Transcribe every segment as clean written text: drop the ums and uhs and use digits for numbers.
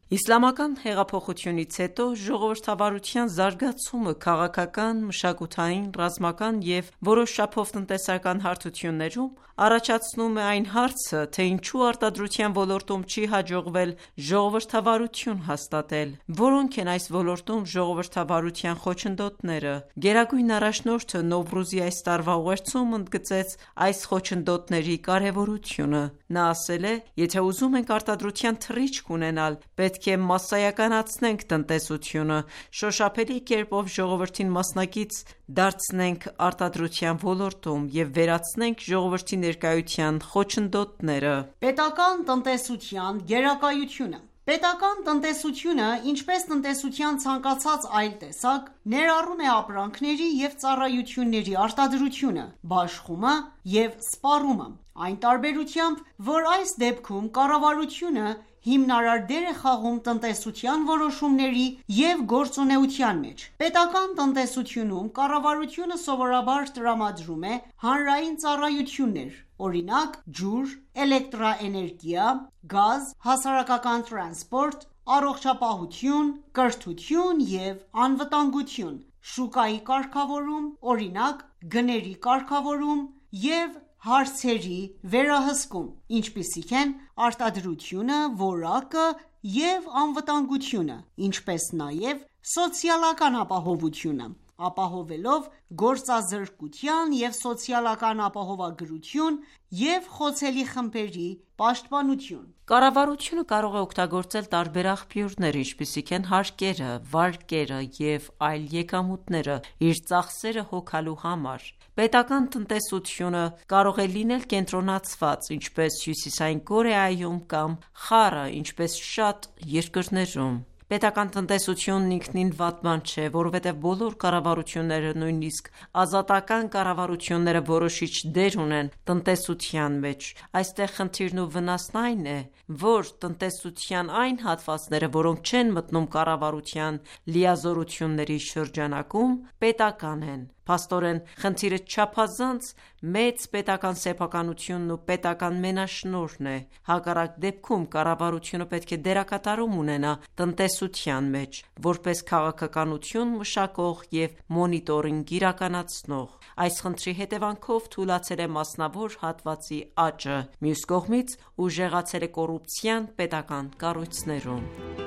Իսլամական հեղափոխությունից հետո ժողովրդավարության զարգացումը քաղաքական, մշակութային, ռազմական և որոշ չափով տնտեսական հարթություններում առաջացնում է այն հարցը, թե ինչու արտադրության ոլորտում չի հաջողվել ժողովրդավարություն հաստատել: Որոնք են այս ոլորտում ժողովրդավարության խոչընդոտները: Գերագույն առաջնորդը Նովրուզի այս տարվա ուղերձում ընդգծեց այս խոչընդոտների կարևորությունը: Նա ասել է. «Եթե ուզում ենք արտադրության թռիչք ունենալ, պետք է մասսայականացնենք տնտեսությունը, շոշափելի կերպով ժողովրդին մասնակից դարձնենք արտադրության ոլորտում և վերացնենք ժողովրդի ներկայության խոչընդոտները»: Պետական տնտեսության գերակայությունը Պետական տնտեսությունը, ինչպես տնտեսության ցանկացած այլ տեսակ, ներառում է ապրանքների և ծառայությունների արտադրությունը, բաշխումը և սպառումը: Այն տարբերությամբ, որ այս դեպքում կառավարությունը հիմնարար դեր է խաղում տնտեսության որոշումների և գործունեության մեջ: Պետական տնտեսությունում կառավարությունը սովորաբար տրամադրում է հանրային ծառայություններ, օրինակ՝ ջուր, էլեկտրաէներգիա, գազ, հասարակական տրանսպորտ, առողջապահություն, կրթություն և անվտանգություն, շուկայի կարգավորում, օրինակ՝ գների կարգավորում և հարցերի վերահսկում, ինչպիսիք են արտադրությունը, որակը և անվտանգությունը, ինչպես նաև սոցիալական ապահովությունը, ապահովելով գործազրկության և սոցիալական ապահովագրություն և խոցելի խմբերի պաշտպանություն: Կառավարությունը կարող է օգտագործել տարբեր աղբյուրներ, ինչպիսիք են հարկերը, վարկերը և այլ եկամուտները, իր ծախսերը հոգալու համար: Պետական տնտեսությունը կարող է լինել կենտրոնացված, ինչպես Հյուսիսային Կորեայում կամ խառը, ինչպես շատ երկրներում: Պետական տնտեսությունն ինքնին վատ բան չէ, որովհետև բոլոր կառավարությունները, նույնիսկ ազատական կառավարությունները որոշիչ դեր ունեն տնտեսության մեջ: Այստեղ խնդիրն ու վնասն այն է, որ տնտեսության այն հատվածները, որոնք չեն մտնում կառավարության լիազորությունների շրջանակում, պետական են: Փաստորեն, խնդիրը չափազանց մեծ պետական սեփականությունն ու պետական մենաշնորհն է: Հակառակ դեպքում կառավարությունը պետք է դերակատարում ունենա տնտեսության մեջ, որպես քաղաքականություն մշակող և մոնիտորինգ իրականացնող: Այս խնդրի հետևանքով թուլացել է մասնավոր հատվածի աճը, մյուս կողմից՝ ուժեղացել է կոռուպցիան պետական կառույցներում: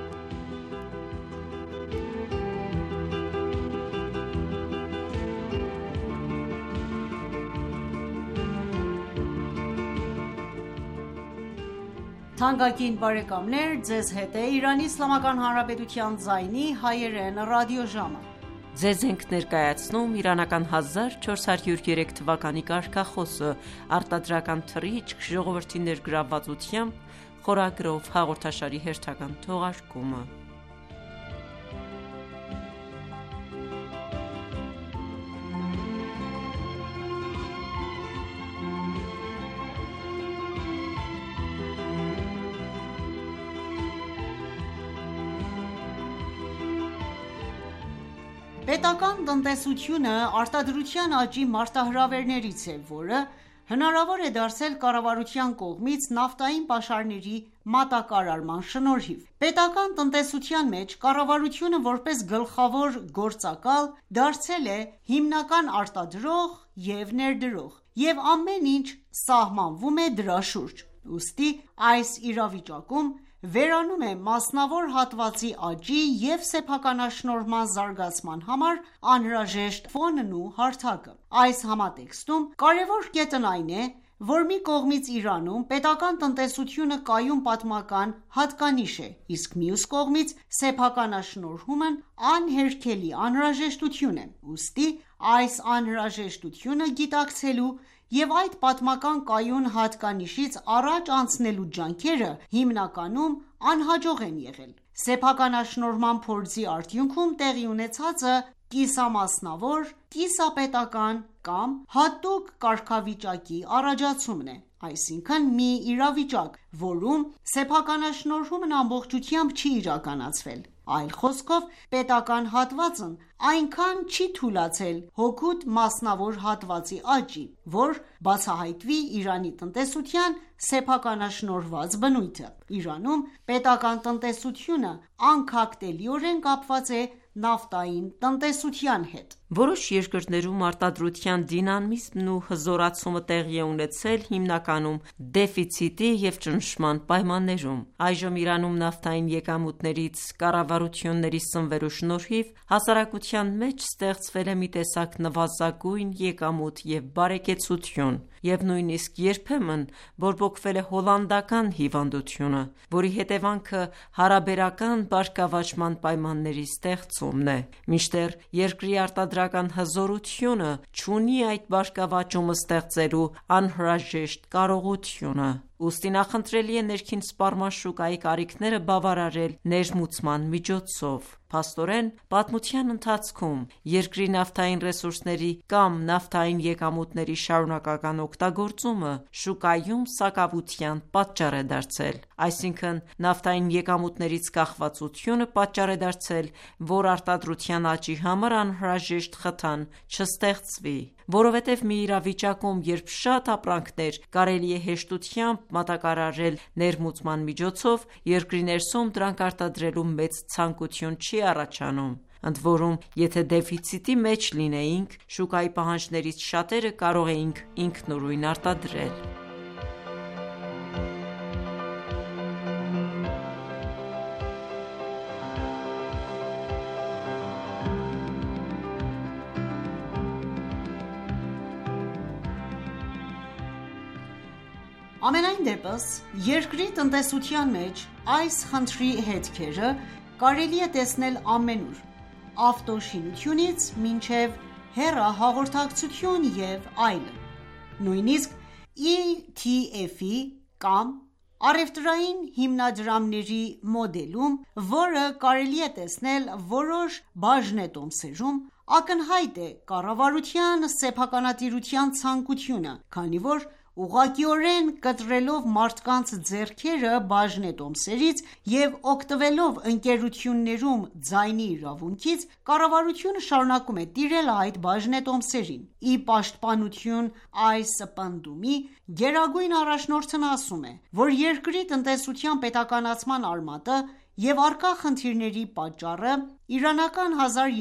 Պետական տնտեսությունը արտադրության աճի մարտահրավերներից է, որը հնարավոր է դարձել կառավարության կողմից նավթային պաշարների մատակարարման շնորհիվ: Պետական տնտեսության մեջ կառավարությունը, որպես գլխավոր գործակալ, դարձել է հիմնական արտադրող և ներդրող, և ամեն ինչ սահմանվում է դրա շուրջ: Ուստի այս իրավիճակում վերանում է մասնավոր հատվածի աճի և սեփականաշնորհման զարգացման համար անհրաժեշտ ֆոնն ու հարթակը: Այս համատեքստում կարևոր կետն այն է, որ մի կողմից Իրանում պետական տնտեսությունը կայուն պատմական հատկանիշ է, իսկ մյուս կողմից սեփականաշնորհումն անհերքելի անհրաժեշտություն է: Ուստի այս անհրաժեշտությունը գիտակցելու և այդ պատմական կայուն հատկանիշից առաջ անցնելու ջանքերը հիմնականում անհաջող են եղել: Սեփականաշնորհման փորձի արդյունքում տեղի ունեցածը կիսամասնավոր, կիսապետական կամ հատուկ կարգավիճակի առաջացումն է, այսինքն՝ մի իրավիճակ, որում սեփականաշնորհումն ամբողջությամբ չի իրականացվել: Այլ խոսքով, պետական հատվածն այնքան չի թուլացել հօգուտ մասնավոր հատվածի աճի, որ բացահայտվի Իրանի տնտեսության սեփականաշնորհված բնույթը։ Իրանում պետական տնտեսությունը անքակտելիորեն կապված է նավթային տնտեսության հետ։ Որոշ երկրներում արտադրության դինամիզմն ու հզորացումը տեղի է ունեցել հիմնականում դեֆիցիտի և ճնշման պայմաններում։ Այժմ Իրանում նավթային եկամուտներից կառավարությունների սնվելու շնորհիվ հասարակության մեջ ստեղծվել է մի տեսակ նվազագույն եկամուտ և բարեկեցություն, և նույնիսկ երբեմն բորբոքվել է հոլանդական հիվանդությունը, որի հետևանքը հարաբերական բարգավաճման պայմանների ստեղծումն է։ Մինչդեռ երկրի արտադրական հզորությունը չունի այդ բարգավաճումը ստեղծելու անհրաժեշտ կարողությունը։ Ուստի նախընտրելի է ներքին սպառման կարիքները բավարարել ներմուծման միջոցով։ Փաստորեն, պատմության ընթացքում երկրի նավթային ռեսուրսների կամ նավթային եկամուտների շարունակական օգտագործումը շուկայում սակավության պատճառ է դարձել։ Այսինքն, նավթային եկամուտներից կախվածությունը պատճառ է դարձել, որ արտադրության աճի համար անհրաժեշտ խթան չստեղծվի։ Որովհետև մի իրավիճակում, երբ շատ ապրանքներ կարելի է հեշտությամբ մատակարարել ներմուծման միջոցով, երկրի ներսում դրանք արտադրելու մեծ ցանկություն չի առաջանում։ Ընդ որում, եթե դեֆիցիտի մեջ լինեինք, շուկայի պահանջներից շատերը կարող էինք ինքնուրույն արտադրել։ Ամենայն դեպս, երկրի տնտեսության մեջ այս խնդրի հետքերը կարելի է տեսնել ամենուր՝ ավտոշինությունից մինչև հեռահաղորդակցություն և այլն։ Նույնիսկ ETF-ի կամ առևտրային հիմնադրամների մոդելում, որը կարելի է տեսնել որոշ բաժնետոմսերում, ակնհայտ է կառավարության սեփականատիրության ցանկությունը, քանի որ ուղղակիորեն կտրելով մարդկանց ձեռքերը բաժնետոմսերից և օգտվելով ընկերություններում ձայնի իրավունքից, կառավարությունը շարունակում է տիրել այդ բաժնետոմսերին։ Ի պաշտպանություն այս պնդումի, Գերագույն առաջնորդն ասում է, որ երկրի տնտեսության պետականացման արմատը և առկա խնդիրների պատճառը իրանական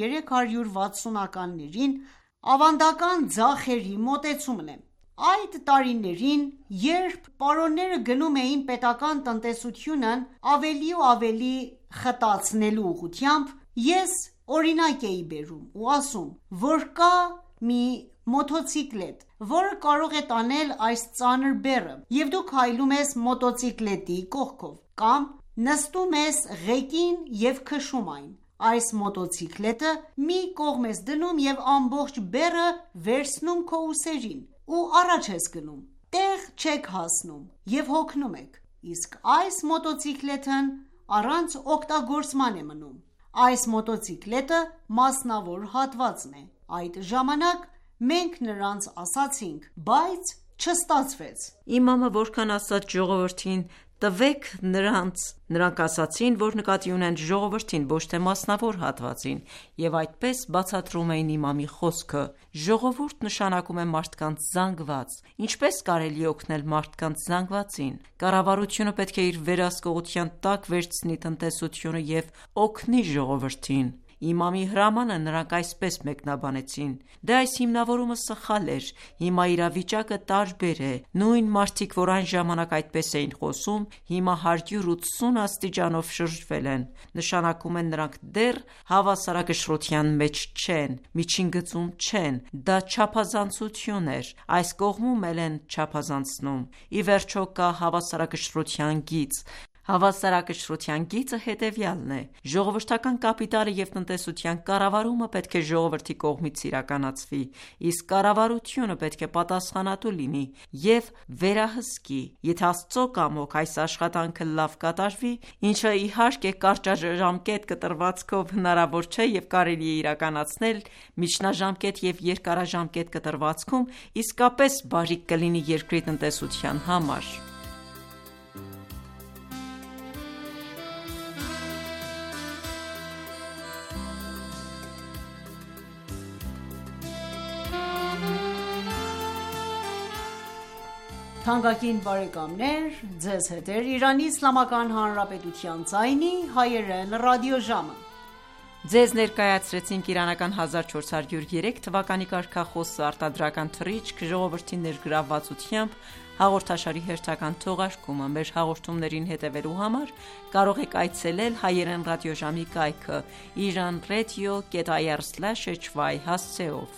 1360-ականներին ավանդական ձախերի մոտեցումն է։ Այդ տարիներին, երբ պարոնները գնում էին պետական տնտեսությունն ավելի ու ավելի խտացնելու ուղղությամբ, ես օրինակ էի բերում ու ասում, որ կա մի մոթոցիկլետ, որը կարող է տանել այս ծանր բեռը, և դու քայլում ես մոտոցիկլետի կողքով, կամ նստում ես ղեկին և քշում այն։ Այս մոտոցիկլետը մի կողմ ես դնում և ամբողջ բեռը վերցնում քո ուսերին ու առաջ ես գնում, տեղ չեք հասնում և հոգնում եք, իսկ այս մոտոցիկլետն առանց օգտագործման է մնում։ Այս մոտոցիկլետը մասնավոր հատվածն է։ Այդ ժամանակ մենք նրանց ասացինք, բայց չստացվեց։ Իմամը որքան ասաց ժողովրդին տվեք նրանց, նրանք ասացին, որ նկատի ունեն ժողովրդին, ոչ թե մասնավոր հատվածին, և այդպես բացատրում էին իմամի խոսքը։ Ժողովուրդ նշանակում է մարդկանց զանգված։ Ինչպես կարելի է օգնել մարդկանց զանգվածին։ Կառավարությունը պետք է իր վերահսկողության տակ վերցնի տնտեսությունը և օգնի ժողովրդին։ Իմամի հրամանը նրանք այսպես մեկնաբանեցին. Դե այս հիմնավորումը սխալ էր, հիմա իրավիճակը տարբեր է, նույն մարդիկ, որ այն ժամանակ այդպես էին խոսում, հիմա 180 աստիճանով շրջվել են, նշանակում են նրանք դեռ հավասարակշռության մեջ չեն, միջին գծում չեն, դա չափազանցություն էր, այս կողմում էլ են չափազանցնում։ Ի վերջո կա հավասարակշռության գիծ։ Հավասարակշռության գիծը հետևյալն է. ժողովրդական կապիտալը և տնտեսության կառավարումը պետք է ժողովրդի կողմից իրականացվի, իսկ կառավարությունը պետք է պատասխանատու լինի և վերահսկի։ Եթե Աստծո կամոք այս աշխատանքը լավ կատարվի, ինչը իհարկե կարճաժամկետ կտրվածքով հնարավոր չէ և կարելի է իրականացնել միջնաժամկետ և երկարաժամկետ կտրվածքում, իսկապես բարիք կլինի երկրի տնտեսության համար։ Թանկագին բարեկամներ, ձեզ հետ է Իրանի Իսլամական Հանրապետության ձայնի հայերեն ռադիոժամը: Ձեզ ներկայացրեցինք իրանական 1403 թվականի կարգախոսը արտադրական թռիչք ժողովրդի ներգրավվածությամբ հաղորդաշարի հերթական թողարկումը: Մեր հաղորդումներին հետևելու համար կարող եք այցելել հայերեն ռադիոժամի կայքը iranradio.ir/hy հասցեով: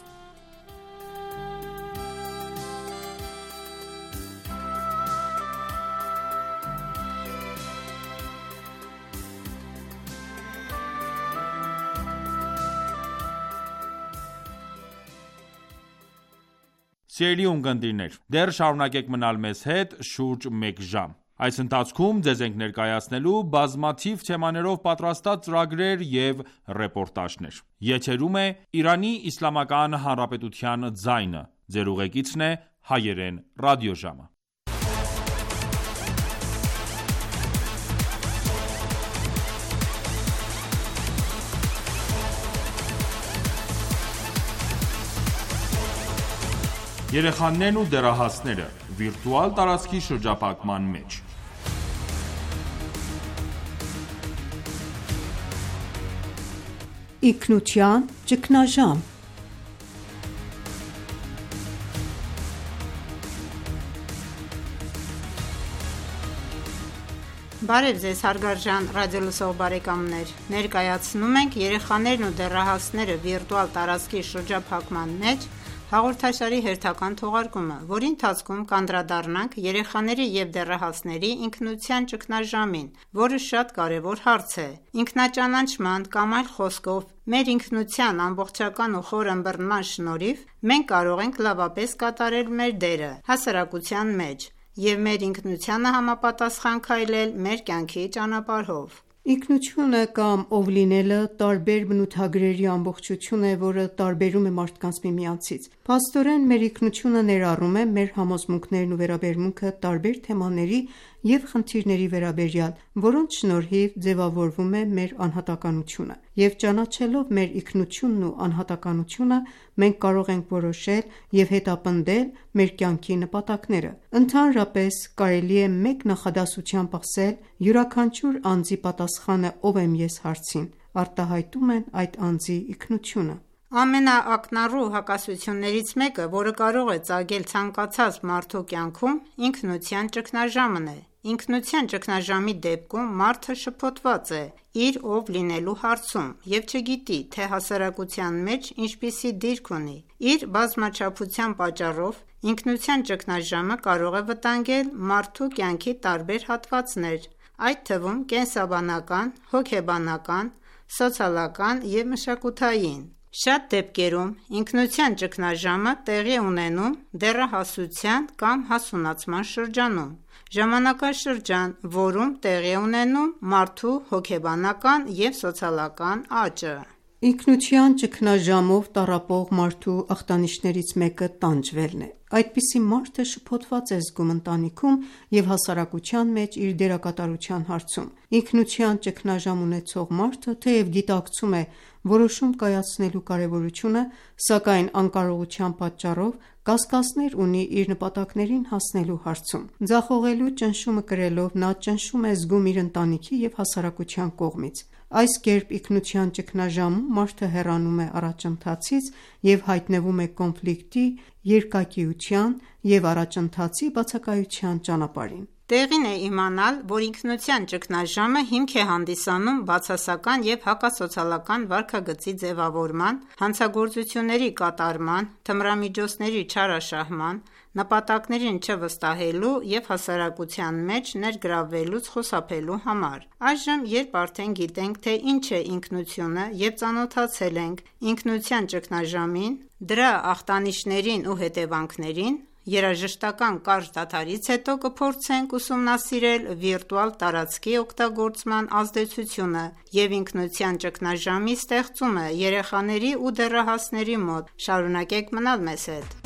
Սիրելի ունկնդիրներ, դեռ շարունակեք մնալ մեզ հետ շուրջ մեկ ժամ: Այս ընթացքում ձեզ ենք ներկայացնելու բազմաթիվ թեմաներով պատրաստած ծրագրեր և ռեպորտաժներ: Եթերում է Իրանի Իսլամական Հանրապետության ձայնը: Ձեր ուղեկիցն է հայերեն ռադիոժամը: Երեխաներն ու դեռահասները՝ վիրտուալ տարածքի շրջափակման մեջ: Ինքնության ճգնաժամ Բարև Ձեզ հարգարժան ռադիոլսող բարեկամներ: Ներկայացնում ենք «Երեխաներն ու դեռահասները վիրտուալ տարածքի շրջափակման մեջ» հաղորդաշարի հերթական թողարկումը, որի ընթացքում կանդրադառնանք երեխաների և դեռահասների ինքնության ճգնաժամին, որը շատ կարևոր հարց է: Ինքնաճանաչման կամ այլ խոսքով մեր ինքնության ամբողջական ու խոր ըմբռնման շնորհիվ մենք կարող ենք լավապես կատարել մեր դերը հասարակության մեջ և մեր ինքնությանը համապատասխան քայլել մեր կյանքի ճանապարհով: Ինքնությունը կամ ով լինելը տարբեր բնութագրերի ամբողջություն է, որը տարբերում է մարդկանց միմյանցից: Փաստորեն, մեր ինքնությունը ներառում է մեր համոզմունքներն ու վերաբերմունքը տարբեր թեմաների և խնդիրների վերաբերյալ, որոնց շնորհիվ ձևավորվում է մեր անհատականությունը: Եվ ճանաչելով մեր ինքնությունն ու անհատականությունը, մենք կարող ենք որոշել և հետապնդել մեր կյանքի նպատակները: Ընդհանրապես, կարելի է մեկ նախադասությամբ ասել. յուրաքանչյուր անձի պատասխանը «Ով եմ ես» հարցին արտահայտում են այդ անձի ինքնությունը: Ամենաակնառու հակասություններից մեկը, որը կարող է ծագել ցանկացած մարդու կյանքում, ինքնության ճգնաժամն է: Ինքնության ճգնաժամի դեպքում մարդը շփոթված է իր ով լինելու հարցում և չգիտի, թե հասարակության մեջ ինչպիսի դիրք ունի: Իր բազմաչափության պատճառով ինքնության ճգնաժամը կարող է վտանգել մարդու կյանքի տարբեր հատվածներ, այդ թվում կենսաբանական, հոգեբանական, սոցիալական և մշակութային: Շատ դեպքերում ինքնության ճգնաժամը տեղի է ունենում դեռահասության կամ հասունացման շրջանում, ժամանակաշրջան, որում տեղի է ունենում մարդու հոգեբանական և սոցիալական աճը: Ինքնության ճգնաժամով տառապող մարդու ախտանիշներից մեկը տանջվելն է: Այդպիսի մարդը շփոթված է զգում ընտանիքում և հասարակության մեջ իր դերակատարության հարցում: Ինքնության ճգնաժամ ունեցող մարդը թեև գիտակցում է որոշում կայացնելու կարևորությունը, սակայն անկարողության պատճառով կասկածներ ունի իր նպատակներին հասնելու հարցում: Ձախողելու ճնշումը կրելով նա ճնշում է զգում իր ընտանիքի և հասարակության կողմից: Այս կերպ ինքնության ճգնաժամում մարդը հեռանում է առաջընթացից և հայտնվում է կոնֆլիկտի, երկակիության և առաջընթացի բացակայության ճանապարհին: Տեղին է իմանալ, որ ինքնության ճգնաժամը հիմք է հանդիսանում բացասական և հակասոցիալական վարքագծի ձևավորման, հանցագործությունների կատարման, թմրամիջոցների չարաշահման, նպատակներին չվստահելու և հասարակության մեջ ներգրավվելուց խուսափելու համար: Այժմ, երբ արդեն գիտենք, թե ինչ է ինքնությունը և ծանոթացել ենք ինքնության ճգնաժամին, դրա ախտանիշերին ու հետևանքներին, երաժշտական կարճ դադարից հետո կփորձենք ուսումնասիրել վիրտուալ տարածքի օգտագործման ազդեցությունը և ինքնության ճգնաժամի ստեղծումը երեխաների ու դեռահասների մոտ: Շարունակեք մնալ մեզ հետ: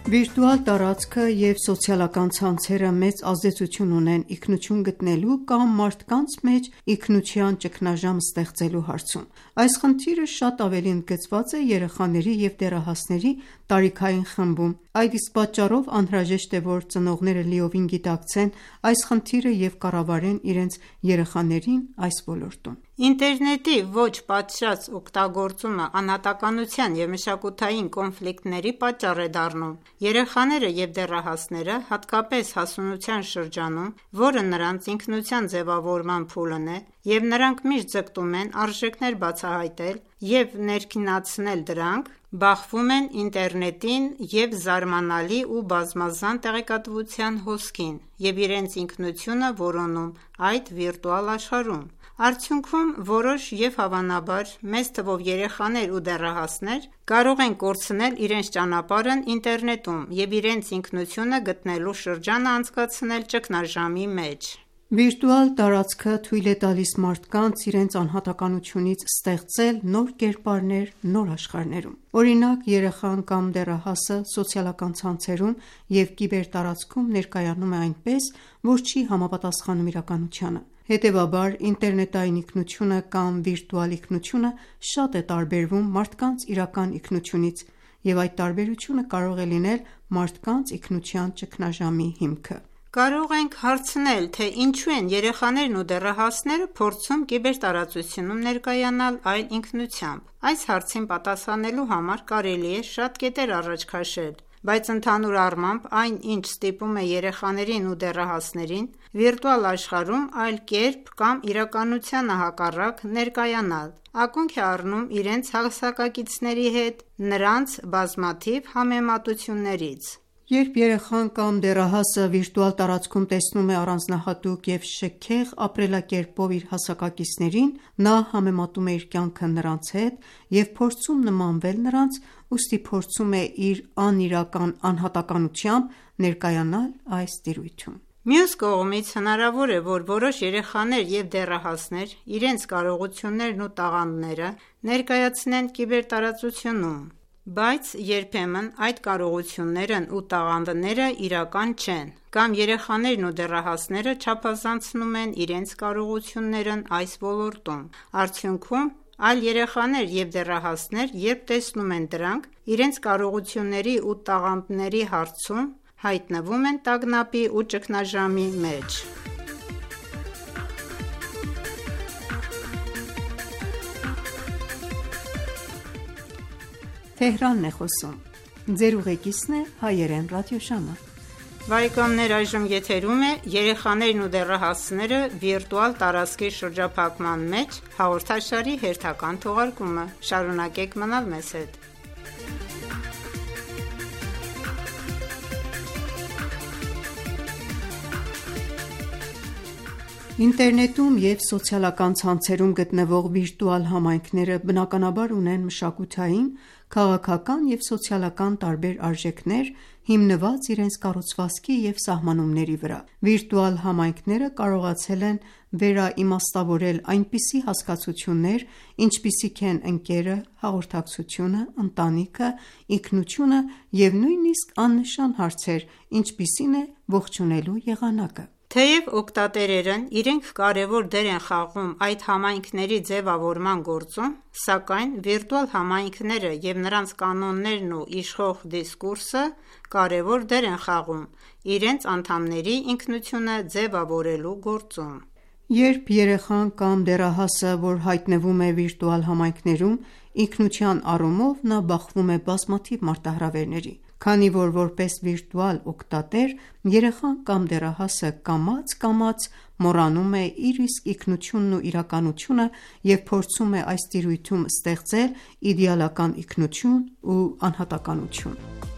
Վիրտուալ տարածքը և սոցիալական ցանցերը մեծ ազդեցություն ունեն ինքնություն գտնելու կամ մարդկանց մեջ ինքնության ճգնաժամ ստեղծելու հարցում: Այս խնդիրը շատ ավելի ընդգծված է երեխաների և դեռահասների տարիքային խմբում: Այդ իսկ պատճառով անհրաժեշտ է, որ ծնողները լիովին գիտակցեն այս խնդիրը և կառավարեն իրենց երեխաներին այս ոլորտում: Ինտերնետի ոչ պատշաճ օգտագործումը անհատականության և մշակութային կոնֆլիկտների պատճառ է դառնում: Երեխաները և դեռահասները, հատկապես հասունության շրջանում, որը նրանց ինքնության ձևավորման փուլն է, և նրանք միշտ ձգտում են արժեքներ բացահայտել և ներքինացնել դրանք, բախվում են ինտերնետին և զարմանալի ու բազմազան տեղեկատվության հոսքին և իրենց ինքնությունը որոնում այդ վիրտուալ աշխարհում: Արդյունքում, որոշ և հավանաբար մեծ թվով երեխաներ ու դեռահասներ կարող են կորցնել իրենց ճանապարհն ինտերնետում և իրենց ինքնությունը գտնելու շրջանը անցկացնել ճգնաժամի մեջ: Վիրտուալ տարածքը թույլ է տալիս մարդկանց իրենց անհատականությունից ստեղծել նոր կերպարներ նոր աշխարհներում: Օրինակ, երեխան կամ դեռահասը սոցիալական ցանցերում և կիբերտարածքում ներկայանում է այնպես, որ չի համապատասխանում իրականությանը: Հետևաբար, ինտերնետային ինքնությունը կամ վիրտուալ ինքնությունը շատ է տարբերվում մարդկանց իրական ինքնությունից, և այդ տարբերությունը կարող է լինել մարդկանց ինքնության ճգնաժամի հիմքը: Կարող ենք հարցնել, թե ինչու են երեխաներն ու դեռահասները փորձում կիբերտարածությունում ներկայանալ այլ ինքնությամբ: Այս հարցին պատասխանելու համար կարելի է շատ կետեր առաջ քաշել, բայց ընդհանուր առմամբ այն ինչ ստիպում է երեխաներին ու դեռահասներին վիրտուալ աշխարհում այլ կերպ կամ իրականությանը հակառակ ներկայանալ, ակունք է առնում իրենց հասակակիցների հետ նրանց բազմաթիվ համեմատություններից: Երբ երեխան կամ դեռահասը վիրտուալ տարածքում տեսնում է առանձնահատուկ և շքեղ ապրելակերպով իր հասակակիցներին, նա համեմատում է իր կյանքը նրանց հետ և փորձում նմանվել նրանց, ուստի փորձում է իր անիրական անհատականությամբ ներկայանալ այս տիրույթում: Մյուս կողմից, հնարավոր է, որ որոշ երեխաներ և դեռահասներ իրենց կարողություններն ու տաղանդները ներկայացնեն կիբերտարածությունում, բայց երբեմն այդ կարողություններն ու տաղանդները իրական չեն, կամ երեխաներն ու դեռահասները չափազանցնում են իրենց կարողություններն այս ոլորտում: Արդյունքում, այլ երեխաներ և դեռահասներ երբ տեսնում են դրանք, իրենց կարողությունների ու տաղանդների հարցում հայտնվում են տագնապի ու ճգնաժամի մեջ: Ինտերնետում և սոցիալական ցանցերում գտնվող վիրտուալ համայնքները բնականաբար ունեն մշակութային, քաղաքական և սոցիալական տարբեր արժեքներ՝ հիմնված իրենց կառուցվածքի և սահմանումների վրա: Վիրտուալ համայնքները կարողացել են վերաիմաստավորել այնպիսի հասկացություններ, ինչպիսիք են ընկերը, հաղորդակցությունը, ընտանիքը, ինքնությունը և նույնիսկ աննշան հարցեր, ինչպիսին է ողջունելու եղանակը: Թեև օգտատերերն իրենք կարևոր դեր են խաղում այդ համայնքների ձևավորման գործում, սակայն վիրտուալ համայնքները և նրանց կանոններն ու իշխող դիսկուրսը կարևոր դեր են խաղում իրենց անդամների ինքնությունը ձևավորելու գործում: Երբ երեխան կամ դեռահասը, որ հայտնվում է վիրտուալ համայնքներում, ինքնության առումով նա բախվում է բազմաթիվ մարտահրավերների: Քանի որ որպես վիրտուալ օգտատեր, երեխան կամ դեռահասը կամաց-կամաց մոռանում է իր իսկ ինքնությունն ու իրականությունը և փորձում է այս տիրույթում ստեղծել իդեալական ինքնություն ու անհատականություն: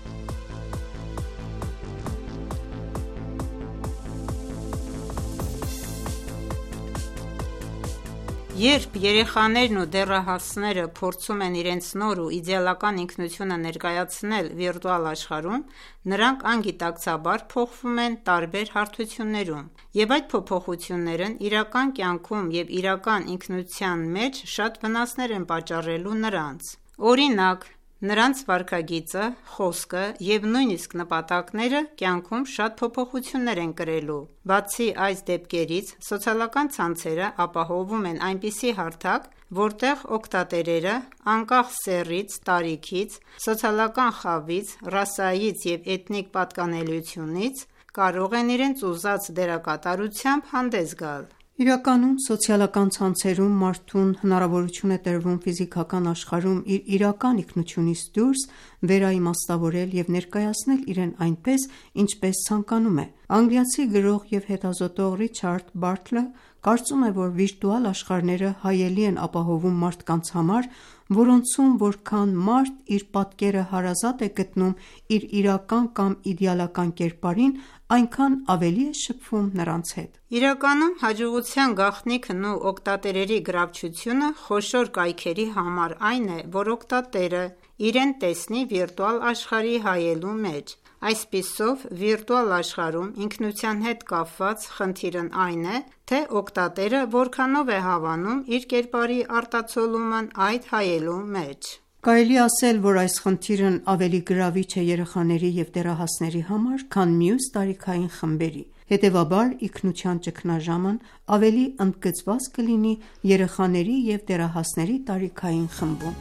Երբ երեխաներն ու դեռահասները փորձում են իրենց նոր ու իդեալական ինքնությունը ներկայացնել վիրտուալ աշխարհում, նրանք անգիտակցաբար փոխվում են տարբեր հարթություններում, և այդ փոփոխություններն իրական կյանքում և իրական ինքնության մեջ շատ վնասներ են պատճառելու նրանց: Օրինակ, Նրանց վարքագիծը, խոսքը և նույնիսկ նպատակները կյանքում շատ փոփոխություններ են կրելու։ Բացի այս դեպքերից, սոցիալական ցանցերը ապահովում են այնպիսի հարթակ, որտեղ օգտատերերը, անկախ սեռից, տարիքից, սոցիալական խավից, ռասայից և էթնիկ պատկանելիությունից, կարող են իրենց ուզած դերակատարությամբ հանդես գալ։ Իրականում, սոցիալական ցանցերում մարդուն հնարավորություն է տրվում ֆիզիկական աշխարհում իր իրական ինքնությունից դուրս վերաիմաստավորել և ներկայացնել իրեն այնպես, ինչպես ցանկանում է։ Անգլիացի գրող և հետազոտող Ռիչարդ Բարթլը կարծում է, որ վիրտուալ աշխարհները հայելի են ապահովում մարդկանց համար, որոնցում որքան մարդ իր պատկերը հարազատ է գտնում իր իրական կամ իդեալական կերպարին, այնքան ավելի է շփվում նրանց հետ։ Իրականում, հաջողության գաղտնիքն ու օգտատերերի գրավչությունը խոշոր կայքերի համար այն է, որ օգտատերը իրեն տեսնի վիրտուալ աշխարհի հայելու մեջ։ Այսպիսով, վիրտուալ աշխարհում ինքնության հետ կապված խնդիրն այն է, թե օգտատերը որքանով է հավանում իր կերպարի արտացոլումն այդ հայելու մեջ։ Կարելի է ասել, որ այս խնդիրն ավելի գրավիչ է երեխաների և դեռահասների համար, քան մյուս տարիքային խմբերի։ Հետևաբար, ինքնության ճգնաժամն ավելի ընդգծված կլինի երեխաների և դեռահասների տարիքային խմբում։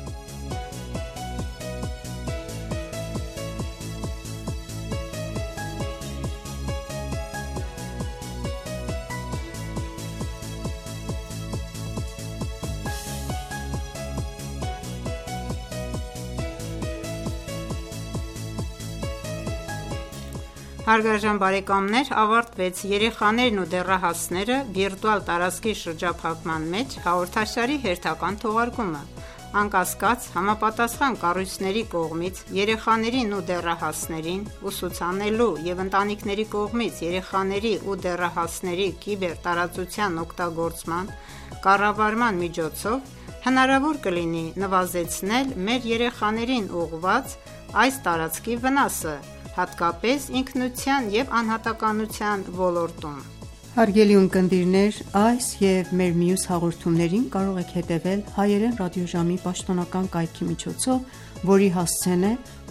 Հարգարժան բարեկամներ, ավարտվեց «Երեխաներն ու դեռահասները. վիրտուալ տարածքի շրջափակման մեջ» հաղորդաշարի հերթական թողարկումը։ Անկասկած, համապատասխան կառույցների կողմից երեխաներին ու դեռահասներին ուսուցանելու և ընտանիքների կողմից երեխաների ու դեռահասների կիբերտարածության օգտագործման կառավարման միջոցով հնարավոր կլինի նվազեցնել մեր երեխաներին ուղղված այս տարածքի վնասը, հատկապես ինքնության և անհատականության ոլորտում։ Հարգելի ունկնդիրներ, այս և մեր մյուս հաղորդումներին կարող եք հետևել հայերեն ռադիոժամի պաշտոնական կայքի միջոցով, որի հասցեն է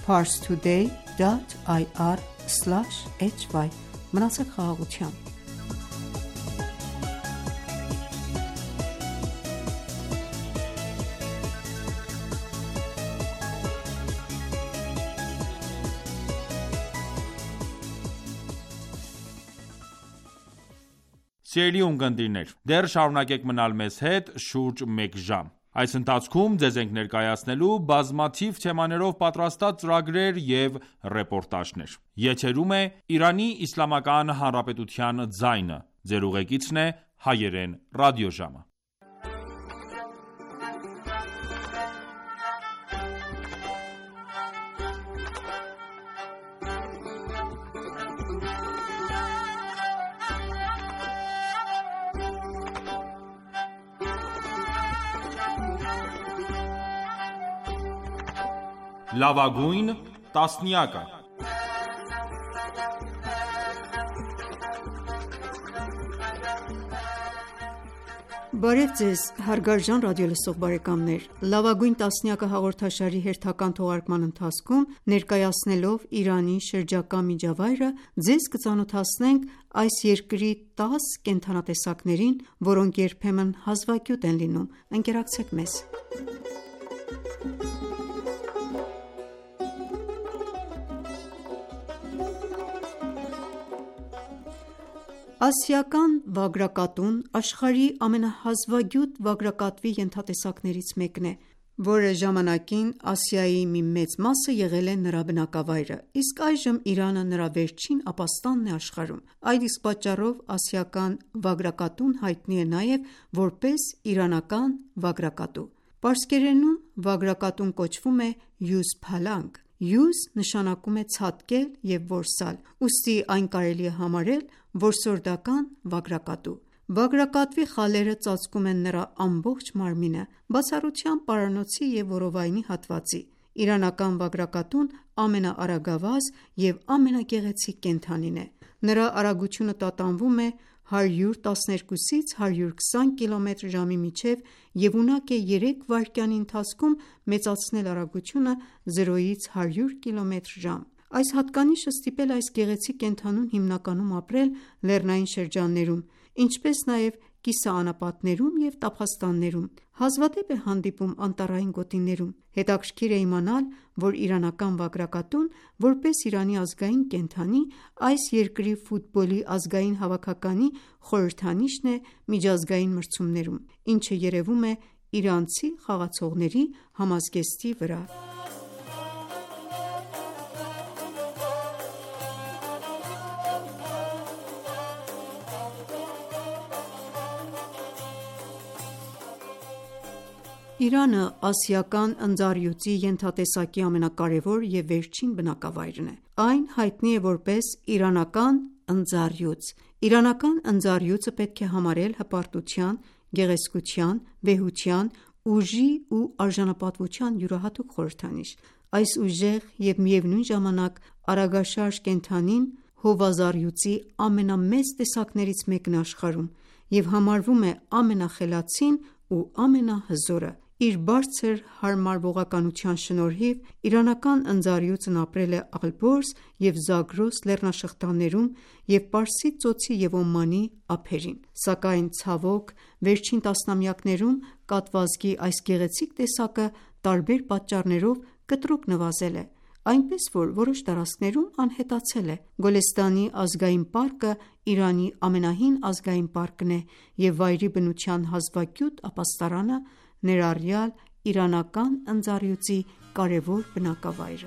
parstoday.ir/hy։ Մնացեք խաղաղությամբ։ Սիրելի ունկնդիրներ, դեռ շարունակեք մնալ մեզ հետ շուրջ մեկ ժամ։ Այս ընթացքում ձեզ ենք ներկայացնելու բազմաթիվ թեմաներով պատրաստած ծրագրեր և ռեպորտաժներ։ Եթերում է Իրանի Իսլամական Հանրապետության ձայնը։ Ձեր ուղեկիցն է հայերեն ռադիոժամը։ Լավագույն տասնյակը։ Բարև ձեզ, հարգարժան ռադիոլսող բարեկամներ։ Լավագույն տասնյակը հաղորդաշարի հերթական թողարկման ընթացքում, ներկայացնելով Իրանի շրջակա միջավայրը, ձեզ կծանոթացնենք այս երկրի 10 կենդանատեսակներին, որոնք երբեմն հազվագյուտ են լինում։ Ընկերակցեք մեզ։ Ասիական վագրակատուն աշխարհի ամենահազվագյուտ վագրակատվի ենթատեսակներից մեկն է, որը ժամանակին Ասիայի մի մեծ մասը եղել է նրա բնակավայրը, իսկ այժմ Իրանը նրա վերջին ապաստանն է աշխարհում։ Այդ իսկ պատճառով ասիական վագրակատուն հայտնի է նաև որպես իրանական վագրակատու։ Պարսկերենում վագրակատուն կոչվում է յուզ փալանգ։ Յուզ նշանակում է ցատկել և որսալ, ուստի այն կարելի է համարել որսորդական վագրակատու։ Վագրակատվի խալերը ծածկում են նրա ամբողջ մարմինը, բացառությամբ պարանոցի և որովայնի հատվածի։ Իրանական վագրակատուն ամենաարագավազ և ամենագեղեցիկ կենդանին է։ Նրա արագությունը տատանվում է 112-ից 120 կմ/ժ միջև և ունակ է 3 վայրկյանի ընթացքում մեծացնել արագությունը 0-ից 100 կմ/ժ: Այս հատկանիշը ստիպել է այս գեղեցիկ կենդանուն հիմնականում ապրել լեռնային շրջաններում, ինչպես նաև կիսաանապատներում և տափաստաններում: Հազվադեպ է հանդիպում անտառային գոտիներում: Հետաքրքիր է իմանալ, որ իրանական վագրակատուն, որպես Իրանի ազգային կենդանի, այս երկրի ֆուտբոլի ազգային հավաքականի խորհրդանիշն է միջազգային մրցումներում, ինչը երևում է իրանցի խաղացողների համազգեստի վրա: Իրանը ասիական ընձառյուծի ենթատեսակի ամենակարևոր և վերջին բնակավայրն է: Այն հայտնի է որպես իրանական ընձառյուծ: Իրանական ընձառյուծը պետք է համարել հպարտության, գեղեցկության, վեհության, ուժի ու արժանապատվության յուրահատուկ խորհրդանիշ: Այս ուժեղ և միևնույն ժամանակ արագաշարժ կենդանին հովազառյուծի ամենամեծ տեսակներից մեկն է աշխարհում և համարվում է ամենախելացին ու ամենահզորը: Իր բարձր հարմարվողականության շնորհիվ, իրանական ընձառյուծն ապրել է Ալբորզ և Զագրոս լեռնաշղթաներում և Պարսից ծոցի և Օմանի ափերին: Սակայն ցավոք, վերջին տասնամյակներում կատվազգի այս գեղեցիկ տեսակը տարբեր պատճառներով կտրուկ նվազել է, այնպես որ որոշ տարածքներում անհետացել է: Գոլեստանի ազգային պարկը Իրանի ամենահին ազգային պարկն է և վայրի բնության հազվագյուտ ապաստարանը, ներառյալ իրանական ընձառյուծի կարևոր բնակավայրը: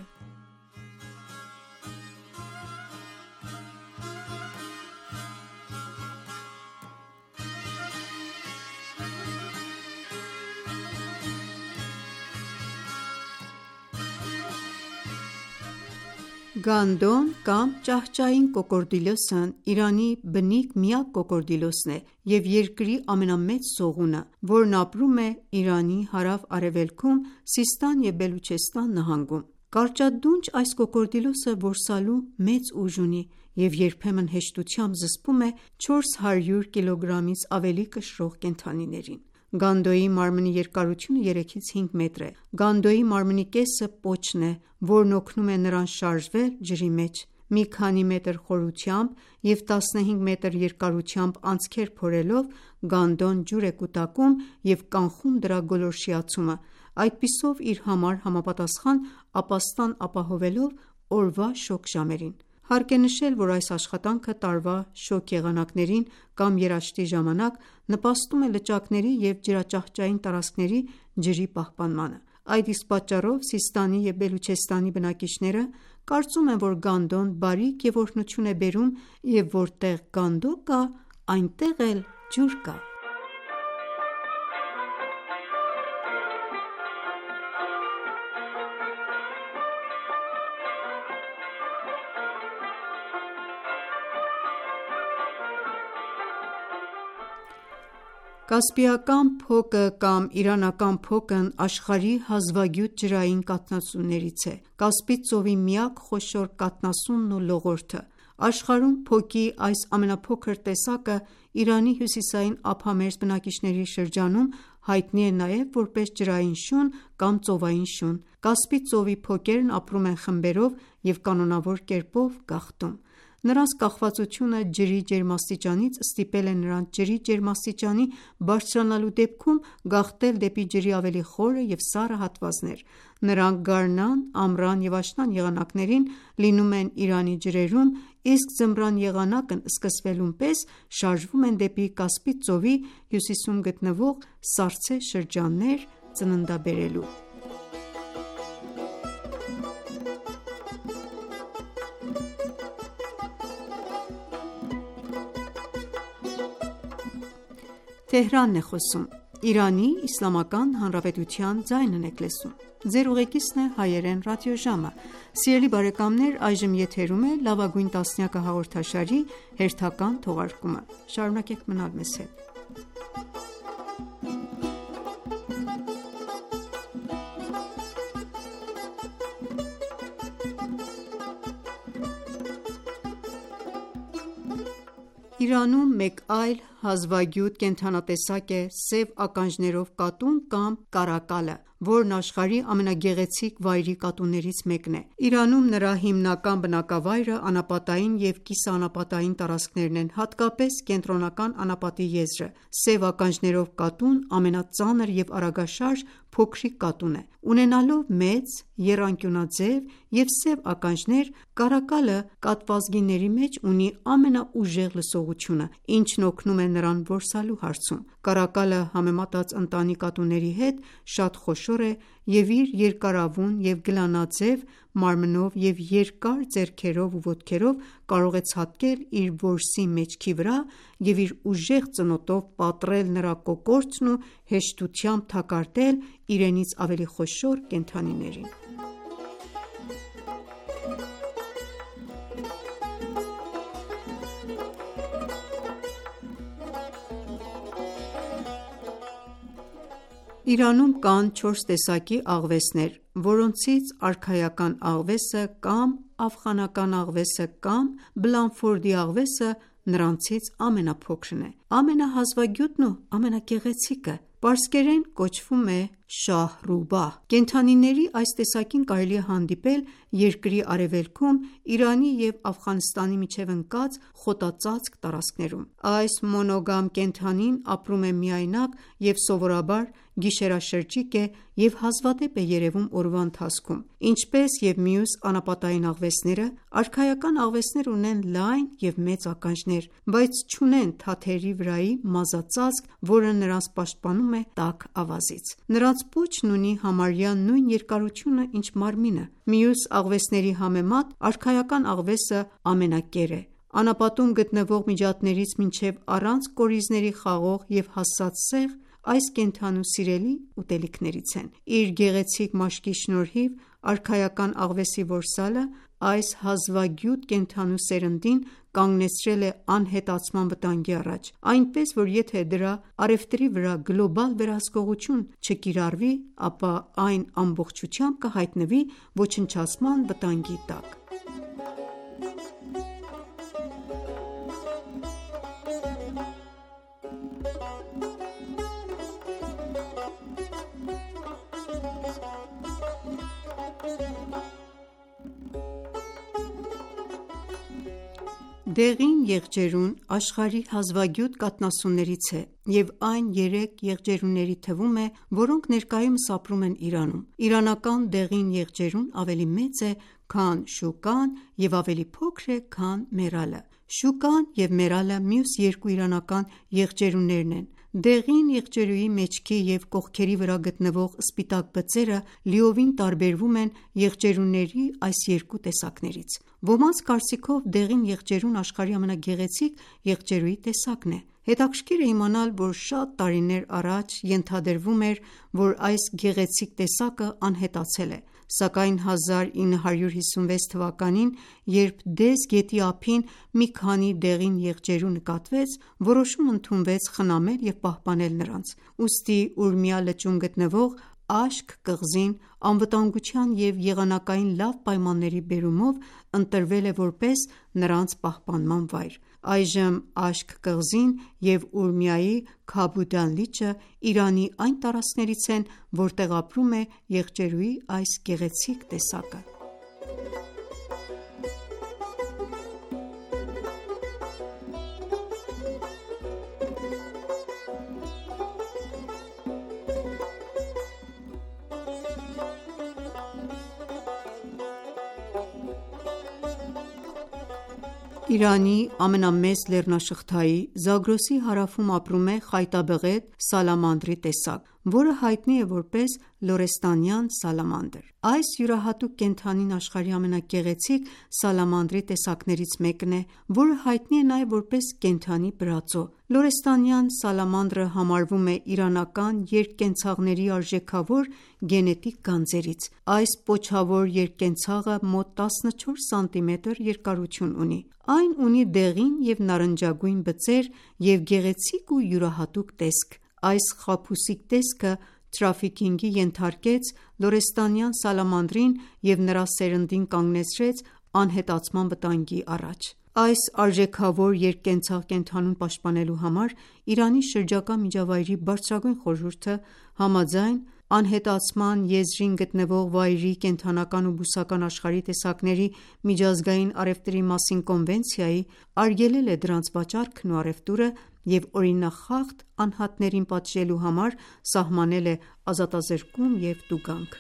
Գանդոն կամ ճահճային կոկորդիլոսն Իրանի բնիկ միակ կոկորդիլոսն է և երկրի ամենամեծ սողունը, որն ապրում է Իրանի հարավ-արևելքում Սիստան և Բելուչեստան նահանգում: Կարճադունչ այս կոկորդիլոսը որսալու մեծ ուժ ունի և երբեմն հեշտությամբ զսպում է 400 կգ-ից ավելի կշռող կենդանիներին: Գանդոյի մարմնի երկարությունը 3-ից 5 մետր է: Գանդոյի մարմնի կեսը պոչն է, որն օգնում է նրան շարժվել ջրի մեջ: Մի քանի մետր խորությամբ և 15 մետր երկարությամբ անցքեր փորելով Գանդոն ջուր է կուտակում և կանխում դրա գոլորշիացումը, այդպիսով իր համար համապատասխան ապաստան ապահովելով օրվա շոգ ժամերին: Հարկ է նշել, որ այս աշխատանքը տարվա շոգ եղանակներին կամ երաշտի ժամանակ նպաստում է լճակների և ջրաճահճային տարածքների ջրի պահպանմանը: Այդ իսկ պատճառով Սիստանի և Բելուչեստանի բնակիչները կարծում են, որ Գանդոն բարիք և օրհնություն է բերում և որտեղ Գանդո կա, այնտեղ էլ ջուր կա: Կասպիական փոկը կամ Իրանական փոկն աշխարհի հազվագյուտ ջրային կաթնասուններից է: Կասպից ծովի միակ խոշոր կաթնասունն ու լողորդը: Աշխարհում փոկի այս ամենափոքր տեսակը Իրանի հյուսիսային ափամերձ բնակիչների շրջանում հայտնի է նաև որպես ջրային շուն կամ ծովային շուն: Կասպից ծովի փոկերն ապրում են խմբերով և կանոնավոր կերպով գաղթում: Նրանց կախվածությունը ջրի ջերմաստիճանից ստիպել է նրանց ջրի ջերմաստիճանի բարձրանալու դեպքում գաղթել դեպի ջրի ավելի խորը և սառը հատվածներ: Նրանք գարնան, ամռան և աշնան եղանակներին լինում են Իրանի ջրերում, իսկ ձմռան եղանակն սկսվելուն պես շարժվում են դեպի Կասպից ծովի հյուսիսում գտնվող սառցե շրջաններ ծննդաբերելու: Իրանում մեկ այլ հազվագյուտ կենդանատեսակ է սև ականջներով կատուն կամ կարակալը, որն աշխարհի ամենագեղեցիկ վայրի կատուներից մեկն է։ Իրանում նրա հիմնական բնակավայրը անապատային և կիսաանապատային տարածքներն են, հատկապես կենտրոնական անապատի եզրը։ Սև ականջներով կատուն ամենածանր և արագաշարժ փոքրիկ կատուն է։ Ունենալով մեծ, եռանկյունաձև և սև ականջներ, կարակալը կատվազգիների մեջ ունի ամենաուժեղ լսողությունը, ինչն օգնում է նրան որսալու հարցում։ Կարակալը, համեմատած ընտանի կատուների հետ, շատ խոշոր է և իր երկարավուն և գլանաձև մարմնով և երկար ձեռքերով ու ոտքերով կարող է ցատկել իր որսի մեջքի վրա և իր ուժեղ ծնոտով պատռել նրա կոկորդն ու հեշտությամբ թակարդել իրենից ավելի խոշոր կենդանիներին։ Իրանում կան 4 տեսակի աղվեսներ, որոնցից արքայական աղվեսը կամ աֆղանական աղվեսը կամ Բլանֆորդի աղվեսը նրանցից ամենափոքրն է։ Ամենահազվագյուտն ու ամենագեղեցիկը պարսկերեն կոչվում է շահրուբահ։ Կենդանիների այս տեսակին կարելի է հանդիպել երկրի արևելքում, Իրանի և Աֆղանստանի միջև ընկած խոտածածկ տարածքներում։ Այս մոնոգամ կենդանին ապրում է միայնակ և սովորաբար գիշերաշրջիկ է և հազվադեպ է երևում օրվա ընթացքում։ Ինչպես և մյուս անապատային աղվեսները, արքայական աղվեսները ունեն լայն և մեծ ականջներ, բայց չունեն թաթերի վրայի մազածածկ, որը նրանց պաշտպանում է տաք ավազից։ Նրանց պոչն ունի համարյա նույն երկարությունը, ինչ մարմինը։ Մյուս աղվեսների համեմատ արքայական աղվեսը ամենակեր է։ Անապատում գտնվող միջատներից մինչև առանց կորիզների խաղող և հասած սեղ այս կենդանու սիրելի ուտելիքներից են։ Իր գեղեցիկ մաշկի շնորհիվ արքայական աղվեսի որսալը այս հազվագյուտ կենդանու սերնդին կանգնեցրել է անհետացման վտանգի առաջ, այնպես որ եթե դրա առևտրի վրա գլոբալ վերահսկողություն չկիրառվի, ապա այն ամբողջությամբ կհայտնվի ոչնչացման վտանգի տակ։ Դեղին եղջերուն աշխարհի հազվագյուտ կաթնասուններից է և այն 3 եղջերուների թվում է, որոնք ներկայումս ապրում են Իրանում։ Իրանական դեղին եղջերուն ավելի մեծ է, քան շուկան և ավելի փոքր է, քան մեռալը։ Շուկան և մեռալը մյուս երկու իրանական եղջերուներն են։ Դեղին եղջերուի մեջքի և կողքերի վրա գտնվող սպիտակ բծերը լիովին տարբերվում են եղջերուների այս երկու տեսակներից։ Ոմանց կարծիքով դեղին եղջերուն աշխարհի ամենագեղեցիկ եղջերուի տեսակն է։ Հետաքրքիր է իմանալ, որ շատ տարիներ առաջ ենթադրվում էր, որ այս գեղեցիկ տեսակը անհետացել է, սակայն 1956 թվականին, երբ Դեզ գետի ափին մի քանի դեղին եղջերու նկատվեց, որոշում ընդունվեց խնամել և պահպանել նրանց։ Ուստի Ուրմիա լճում գտնվող Աշք կղզին անվտանգության և եղանակային լավ պայմանների բերումով ընտրվել է որպես նրանց պահպանման վայր։ Այժմ Աշք կղզին և Ուրմիայի Քաբուդան լիճը Իրանի այն տարածքներից են, որտեղ ապրում է եղջերուի այս գեղեցիկ տեսակը։ Իրանի ամենամեծ լեռնաշղթայի Զագրոսի հարավում ապրում է խայտաբղետ սալամանդրի տեսակ, որը հայտնի է որպես լորեստանյան սալամանդր։ Այս յուրահատուկ կենդանին աշխարհի ամենագեղեցիկ սալամանդրի տեսակներից մեկն է, որը հայտնի է նաև որպես կենդանի բրածո։ Լորեստանյան սալամանդրը համարվում է իրանական երկկենցաղների արժեքավոր գենետիկ գանձերից։ Այս պոչավոր երկկենցաղը մոտ 14 սանտիմետր երկարություն ունի։ Այն ունի դեղին և նարնջագույն բծեր և գեղեցիկ ու յուրահատուկ տեսք։ Այս խաբուսիկ տեսքը թրաֆիքինգի ենթարկեց լորեստանյան սալամանդրին և նրա սերնդին կանգնեցրեց անհետացման վտանգի առաջ։ Այս արժեքավոր երկկենցաղ կենդանուն պաշտպանելու համար Իրանի շրջակա միջավայրի բարձրագույն խորհուրդը համաձայն անհետացման եզրին գտնվող վայրի կենդանական ու բուսական աշխարհի տեսակների միջազգային առևտրի մասին կոնվենցիայի արգելել է դրանց վաճառքն ու առևտուրը և օրինախախտ անհատներին պատժելու համար սահմանել է ազատազրկում և տուգանք։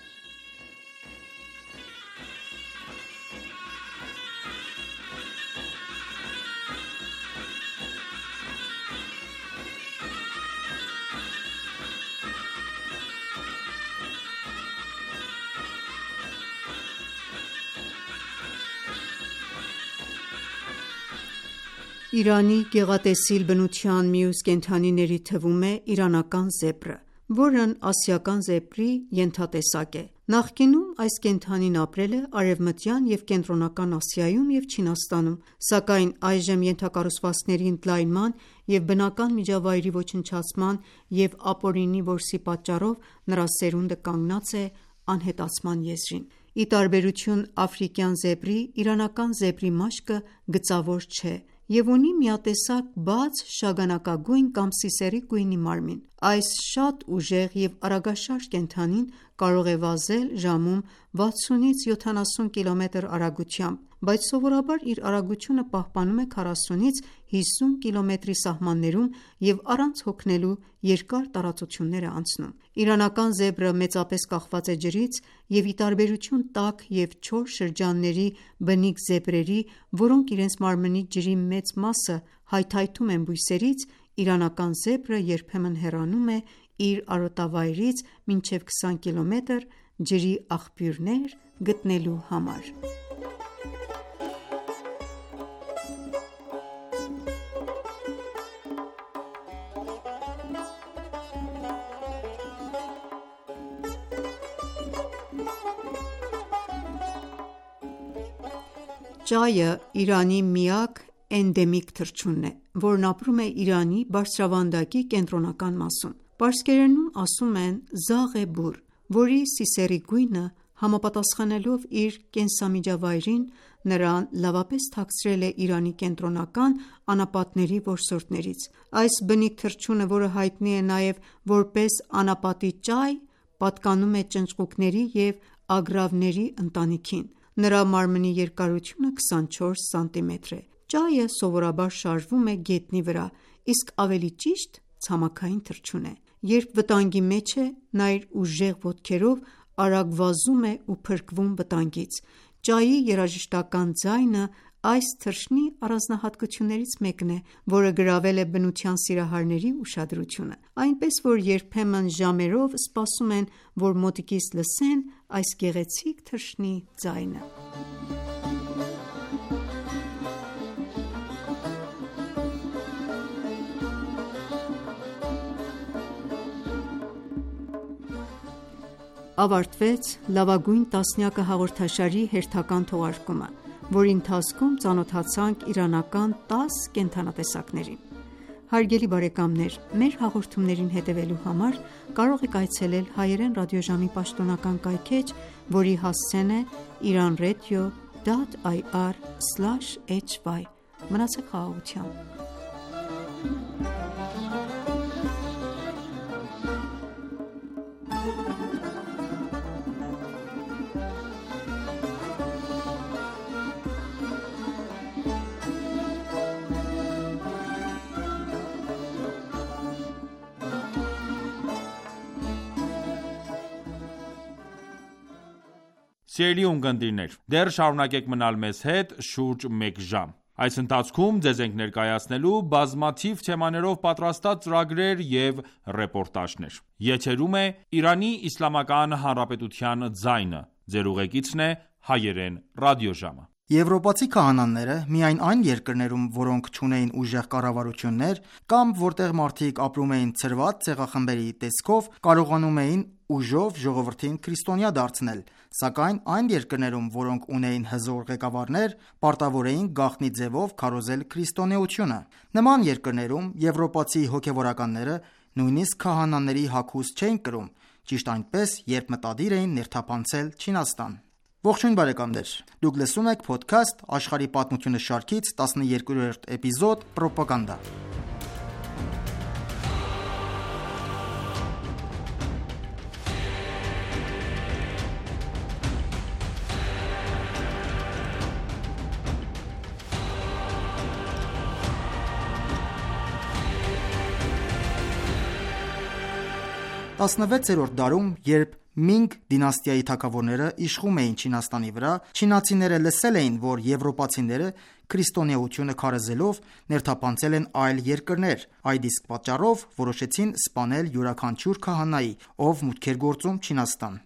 Իրանի գեղատեսիլ բնության մյուս կենդանիների թվում է իրանական զեբրը, որն ասիական զեբրի ենթատեսակ է։ Նախկինում այս կենդանին ապրել է Արևմտյան և Կենտրոնական Ասիայում և Չինաստանում, սակայն այժմ ենթակառուցվածքների ընդլայնման և բնական միջավայրի ոչնչացման և ապօրինի որսի պատճառով նրա սերունդը կանգնած է անհետացման եզրին։ Ի տարբերություն աֆրիկյան զեբրի, իրանական զեբրի մաշկը գծավոր չէ և ունի միատեսակ բաց շագանակագույն կամ սիսեռի գույնի մարմին։ Այս շատ ուժեղ և արագաշարժ կենդանին կարող է վազել ժամում 60-ից 70 կմ արագությամբ, բայց սովորաբար իր արագությունը պահպանում է 40-ից 50 կմ սահմաններում և առանց հոգնելու երկար տարածություններ է անցնում։ Իրանական զեբրը մեծապես կախված է ջրից և ի տարբերություն տաք և չոր շրջանների բնիկ զեբրերի, որոնք իրենց մարմնի ջրի մեծ մասը հայթայթում են բույսերից, իրանական զեբրը երբեմն հեռանում է իր արոտավայրից մինչև 20 կմ ջրի աղբյուրներ գտնելու համար։ Ճայը Իրանի միակ էնդեմիկ թռչունն է, որն ապրում է Իրանի բարձրավանդակի կենտրոնական մասում։ Պարսկերենում ասում են «զաղ է բուռ», որի սիսեռի գույնը համապատասխանելով իր կենսամիջավայրին, նրան լավապես թաքցրել է Իրանի կենտրոնական անապատների որսորդներից։ Այս բնիկ թռչունը, որը հայտնի է նաև որպես անապատի ճայ, պատկանում է ճնճղուկների և ագռավների ընտանիքին։ Նրա մարմնի երկարությունը 24 սմ է։ Ճայը սովորաբար շարժվում է գետնի վրա, իսկ ավելի ճիշտ ցամաքային թռչուն է։ Երբ վտանգի մեջ է, նա իր ուժեղ ոտքերով արագ վազում է ու փրկվում վտանգից։ Ճայի երաժշտական ձայնը այս թռչնի առանձնահատկություններից մեկն է, որը գրավել է բնության սիրահարների ուշադրությունը, այնպես որ երբեմն ժամերով սպասում են, որ մոտիկից լսեն այս գեղեցիկ թռչնի ձայնը։ Ավարտվեց «Լավագույն տասնյակը» հաղորդաշարի հերթական թողարկումը, որի ընթացքում ծանոթացանք իրանական 10 կենդանատեսակներին։ Հարգելի բարեկամներ, մեր հաղորդումներին հետևելու համար կարող եք այցելել հայերեն ռադիոժամի պաշտոնական կայքէջ, որի հասցեն է iranradio.ir/hy։ Մնացեք խաղաղությամբ։ Սիրելի ունկնդիրներ, դեռ շարունակեք մնալ մեզ հետ շուրջ մեկ ժամ։ Այս ընթացքում ձեզ ենք ներկայացնելու բազմաթիվ թեմաներով պատրաստած ծրագրեր և ռեպորտաժներ։ Եթերում է Իրանի Իսլամական Հանրապետության ձայնը։ Ձեր ուղեկիցն է հայերեն ռադիոժամը։ Եվրոպացի քահանաները միայն այն երկրներում, որոնք չունեին ուժեղ կառավարություններ կամ որտեղ մարդիկ ապրում էին ցրված ցեղախմբերի տեսքով, կարողանում էին ուժով ժողովրդին քրիստոնյա դարձնել, սակայն այն երկրներում, որոնք ունեին հզոր ղեկավարներ, պարտավոր էին գաղտնի ձևով քարոզել քրիստոնեությունը։ Նման երկրներում եվրոպացի հոգևորականները նույնիսկ քահանաների հագուստ չէին կրում, ճիշտ այնպես, երբ մտադիր էին ներթափանցել Չինաստան։ Ողջույն բարեկամներ։ Դուք լսում եք podcast Աշխարհի պատմությունը շարքից 12-րդ էպիզոդ Պրոպագանդա։ Տասնվեցերորդ դարում, երբ Մինգ դինաստիայի թագավորները իշխում էին Չինաստանի վրա, չինացիները լսել էին, որ եվրոպացիները քրիստոնեությունը քարոզելով ներթափանցել են այլ երկրներ, այդ իսկ պատճառով որոշեցին սպանել յուրաքանչյուր քահանայի, ով մուտք էր գործում Չինաստան։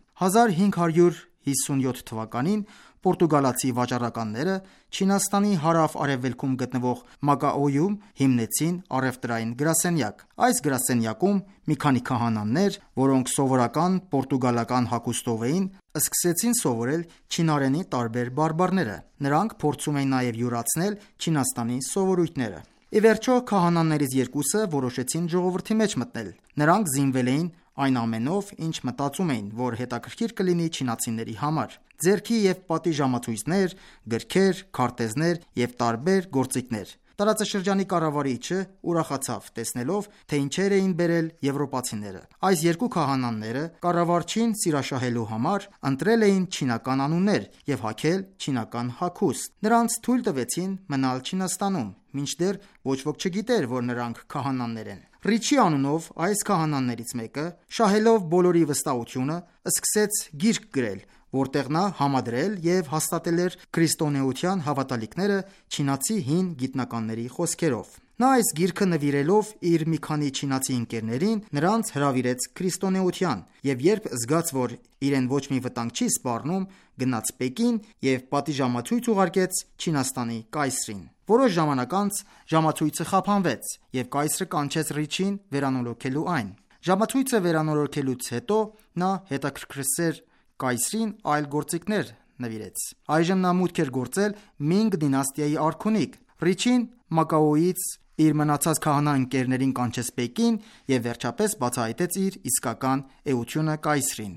1557 թվականին պորտուգալացի վաճառականները Չինաստանի հարավ-արևելքում գտնվող Մակաոյում հիմնեցին առևտրային գրասենյակ։ Այս գրասենյակում մի քանի քահանաներ, որոնք սովորական պորտուգալական հագուստով էին, սկսեցին սովորել չինարենի տարբեր բարբառները։ Նրանք փորձում էին նաև յուրացնել Չինաստանի սովորույթները։ Ի վերջո, քահանաներից երկուսը որոշեցին ժողովրդի մեջ մտնել։ Նրանք զինվել էին այն ամենով, ինչ մտածում էին, որ հետաքրքիր կլինի չինացիների համար։ Ձեռքի և պատի ժամացույցներ, գրքեր, քարտեզներ և տարբեր գործիքներ։ Տարածաշրջանի կառավարիչը ուրախացավ տեսնելով, թե ինչեր էին բերել եվրոպացիները։ Այս երկու քահանաները կառավարչին սիրաշահելու համար ընտրել էին չինական անուններ և հագել չինական հագուստ։ Նրանց թույլ տվեցին մնալ Չինաստանում, մինչդեռ ոչ ոք չգիտեր, որ նրանք քահանաներ են։ Ռիչի անունով այս քահանաներից մեկը, շահելով բոլորի վստահությունը, սկսեց գիրք գրել, որտեղ նա համադրել և հաստատել էր քրիստոնեության հավատալիքները չինացի հին գիտնականների խոսքերով։ Նա այս գիրքը նվիրելով իր մի քանի չինացի ընկերներին, նրանց հրավիրեց քրիստոնեության և երբ զգաց, որ իրեն ոչ մի վտանգ չի սպառնում, գնաց Պեկին և պատիժամացույց ուղարկեց Չինաստանի կայսրին։ Որոշ ժամանակ անց ժամացույցը խափանվեց և կայսրը կանչեց Ռիչին վերանորոգելու այն։ Ժամացույցը վերանորոգելուց հետո նա հետաքրքրասեր կայսրին այլ գործիքներ նվիրեց։ Այժմ նա մուտք էր գործել Մինգ դինաստիայի արքունիք։ Ռիչին Մակաոյից իր մնացած քահանա ընկերներին կանչեց Պեկին և վերջապես բացահայտեց իր իսկական էությունը կայսրին։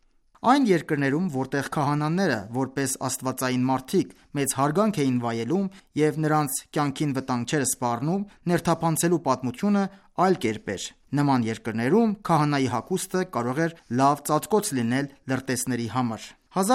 Այն երկրներում, որտեղ քահանաները, որպես աստվածային մարդիկ, մեծ հարգանք էին վայելում և նրանց կյանքին վտանգ չէր սպառնում, ներթափանցելու պատմությունը այլ կերպ էր։ Նման երկրներում քահանայի հագուստը կարող էր լավ ծածկոց լինել լրտեսների համար։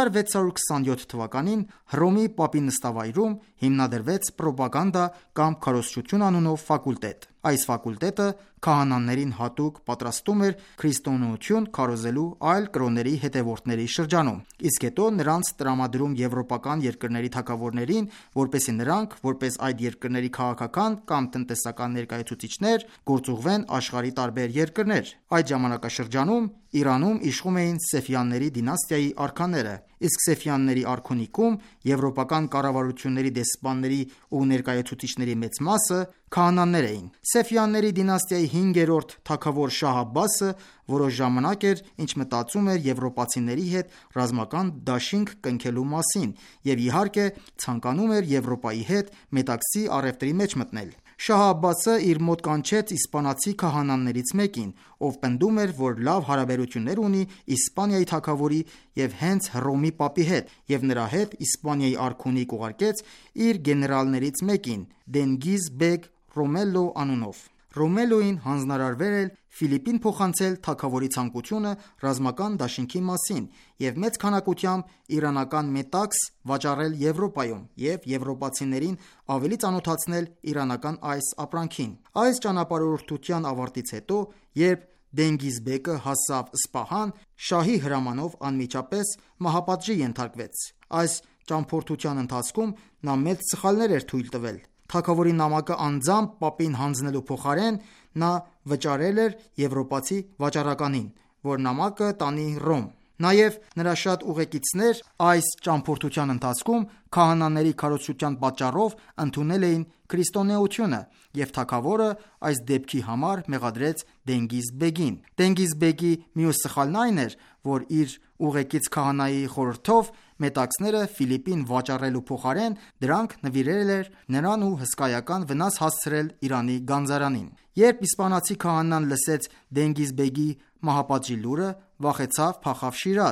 1627 թվականին Հռոմի Պապի նստավայրում հիմնադրվեց Պրոպագանդա կամ քարոզչություն անունով ֆակուլտետ։ Այս ֆակուլտետը քահանաներին հատուկ պատրաստում էր քրիստոնեություն քարոզելու այլ կրոնների հետևորդների շրջանում, իսկ հետո նրանց տրամադրում եվրոպական երկրների թագավորներին, որպեսզի նրանք, որպես այդ երկրների քաղաքական կամ տնտեսական ներկայացուցիչներ, գործուղվեն աշխարհի տարբեր երկրներ։ Այդ ժամանակաշրջանում Իրանում իշխում էին Սեֆյանների դինաստիայի արքաները, իսկ Սեֆյանների արքունիքում եվրոպական կառավարությունների դեսպանների ու ներկայացուցիչների մեծ մասը քահանաներ էին։ Սեֆյանների դինաստիայի 5-րդ թագավոր Շահ Աբբասը որոշ ժամանակ էր, ինչ մտածում էր եվրոպացիների հետ ռազմական դաշինք կնքելու մասին և իհարկե ցանկանում էր Եվրոպայի հետ մետաքսի առևտրի մեջ մտնել։ Շահ Աբբասը իր մոտ կանչեց իսպանացի քահանաներից մեկին, ով պնդում էր, որ լավ հարաբերություններ ունի Իսպանիայի թագավորի և հենց Հռոմի Պապի հետ, և նրա հետ Իսպանիայի արքունիք ուղարկեց իր գեներալներից մեկին՝ Դենգիզ բեգ Ռոմելո անունով։ Ռոմելոին հանձնարարվել էր Ֆիլիպին փոխանցել թագավորի ցանկությունը ռազմական դաշինքի մասին և մեծ քանակությամբ իրանական մետաքս վաճառել Եվրոպայում և եվրոպացիներին ավելի ծանոթացնել իրանական այս ապրանքին։ Այս ճանապարհորդության ավարտից հետո, երբ Դենգիզ բեկը հասավ Սպահան, շահի հրամանով անմիջապես մահապատժի ենթարկվեց։ Այս ճամփորդության ընթացքում նա մեծ սխալներ էր թույլ տվել։ Թագավորի նամակը անձամբ Պապին հանձնելու փոխարեն նա վճարել էր եվրոպացի վաճառականին, որ նամակը տանի Ռոմ։ Նաև նրա շատ ուղեկիցներ այս ճամփորդության ընթացքում քահանաների քարոզչության պատճառով ընդունել էին քրիստոնեությունը, և թագավորը այս դեպքի համար մեղադրեց Դենգիզ բեգին։ Դենգիզ բեգի մյուս սխալն այն էր, որ իր ուղեկից քահանայի խորհրդով մետաքսները Ֆիլիպին վաճառելու փոխարեն դրանք նվիրել էր նրան ու հսկայական վնաս հասցրել Իրանի գանձարանին։ Երբ իսպանացի քահանան լսեց Դենգիզ բեգի մահապատժի լուրը, վախեցավ, փախավ Շիրազ։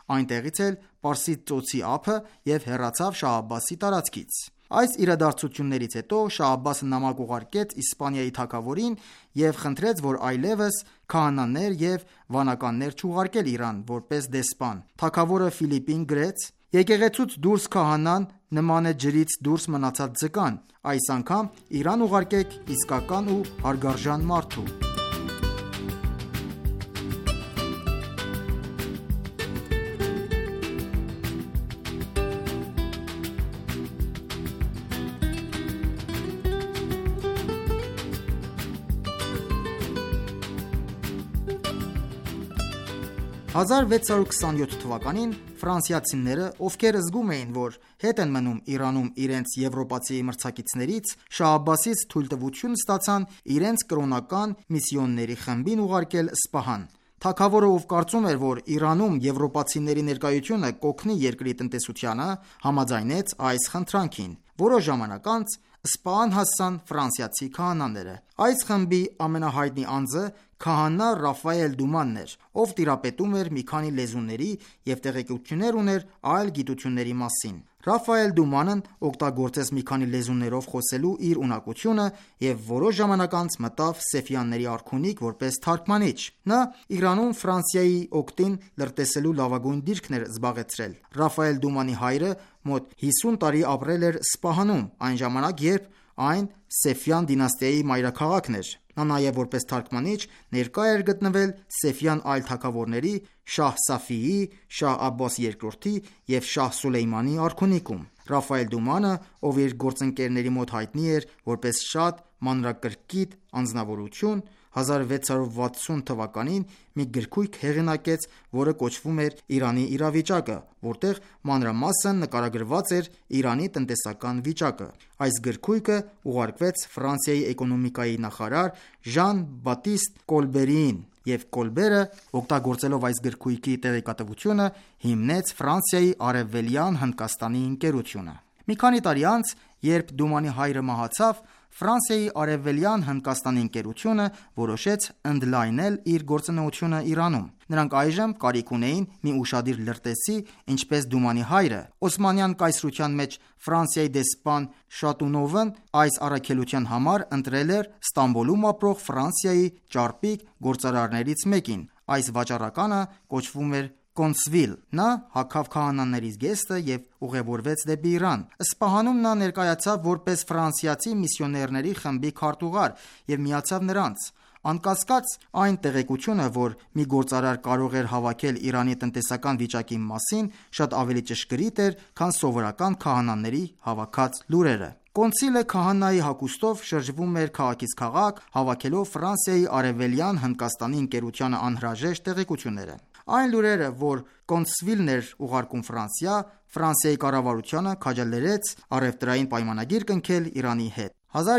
այնտեղից էլ Պարսից ծոցի ափը և հեռացավ Շահ Աբբասի տարածքից։ Այս իրադարձություններից հետո Շահ Աբբասը նամակ ուղարկեց Իսպանիայի թագավորին և խնդրեց, որ այլևս քահանաներ և վանականներ չուղարկել Իրան որպես դեսպան։ Թագավորը Ֆիլիպին գրեց. «Եկեղեցուց դուրս քահանան նման է ջրից դուրս մնացած ձկան, այս անգամ Իրան ուղարկեք իսկական ու հարգարժան մարդու»։ «1627 թվականին ֆրանսիացիները, ովքեր զգում էին, որ հետ են մնում Իրանում իրենց եվրոպացի մրցակիցներից, Շահ Աբբասից թույլտվություն ստացան իրենց կրոնական միսիոներների խմբին ուղարկել Սպահան։ Թագավորը, ով կարծում էր, որ Իրանում եվրոպացիների ներկայությունը կօգնի երկրի տնտեսությանը, համաձայնեց այս խնդրանքին։ Որոշ ժամանակ անց Սպահան հասան ֆրանսիացի քահանաները։ Այս խմբի ամենահայտնի անձը քահանա Ռաֆայել Դումանն էր, ով տիրապետում էր մի քանի լեզուների և տեղեկություններ ուներ այլ գիտությունների մասին։ Ռաֆայել Դումանն օգտագործեց մի քանի լեզուներով խոսելու իր ունակությունը և որոշ ժամանակ անց մտավ Սեֆյանների արքունիք որպես թարգմանիչ։ Նա Իրանում Ֆրանսիայի օգտին լրտեսելու լավագույն դիրքն էր զբաղեցրել։ Ռաֆայել Դումանի հայրը մոտ 50 տարի ապրել էր Սպահանում, այն ժամանակ, երբ այն Սեֆյան դինաստիայի մայրաքաղաքն էր։ Նա նաև որպես թարգմանիչ ներկա էր գտնվել Սեֆյան այլ թագավորների՝ Շահ Սաֆիի, Շահ Աբբաս II և Շահ Սուլեյմանի արքունիքում։ Ռաֆայել Դումանը, ով իր գործընկերների մոտ հայտնի էր որպես շատ մանրակրկիտ անձնավորություն, 1660 թվականին մի գրքույկ հեղինակեց, որը կոչվում էր «Իրանի իրավիճակը», որտեղ մանրամասն նկարագրված էր Իրանի տնտեսական վիճակը։ Այս գրքույկը ուղարկվեց Ֆրանսիայի էկոնոմիկայի նախարար Ժան Բատիստ Կոլբերիին, և Կոլբերը, օգտագործելով այս գրքույկի տեղեկատվությունը, հիմնեց Ֆրանսիայի Արևելյան Հնդկաստանի ընկերությունը։ Մի քանի տարի անց, երբ Դումանի հայրը մահացավ, Ֆրանսիայի Արևելյան Հնդկաստանի ընկերությունը որոշեց ընդլայնել իր գործունեությունը Իրանում։ Նրանք այժմ կարիք ունեին մի ուշադիր լրտեսի, ինչպես Դումանի հայրը։ Օսմանյան կայսրության մեջ Ֆրանսիայի դեսպան Շատունովն այս առաքելության համար ընտրել էր Ստամբոլում ապրող Ֆրանսիայի ճարպիկ գործարարներից մեկին։ Այս վաճառականը կոչվում էր Կոնսվիլ։ Նա հագավ քահանաների զգեստը և ուղևորվեց դեպի Իրան։ Սպահանում նա ներկայացավ որպես ֆրանսիացի միսիոներների խմբի քարտուղար և միացավ նրանց։ Անկասկած, այն տեղեկությունը, որ մի գործարար կարող էր հավաքել Իրանի տնտեսական վիճակի մասին, շատ ավելի ճշգրիտ էր, քան սովորական քահանաների հավաքած լուրերը։ Կոնսիլը քահանայի հագուստով շրջվում էր քաղաքից քաղաք, հավաքելով Ֆրանսիայի Արևելյան Հնդկաստանի ընկերությանը անհրաժեշտ տեղեկությունները։ Այն լուրերը, որ Կոնսվիլն էր ուղարկում Ֆրանսիա, Ֆրանսիայի կառավարությանը քաջալերեց առևտրային պայմանագիր կնքել Իրանի հետ։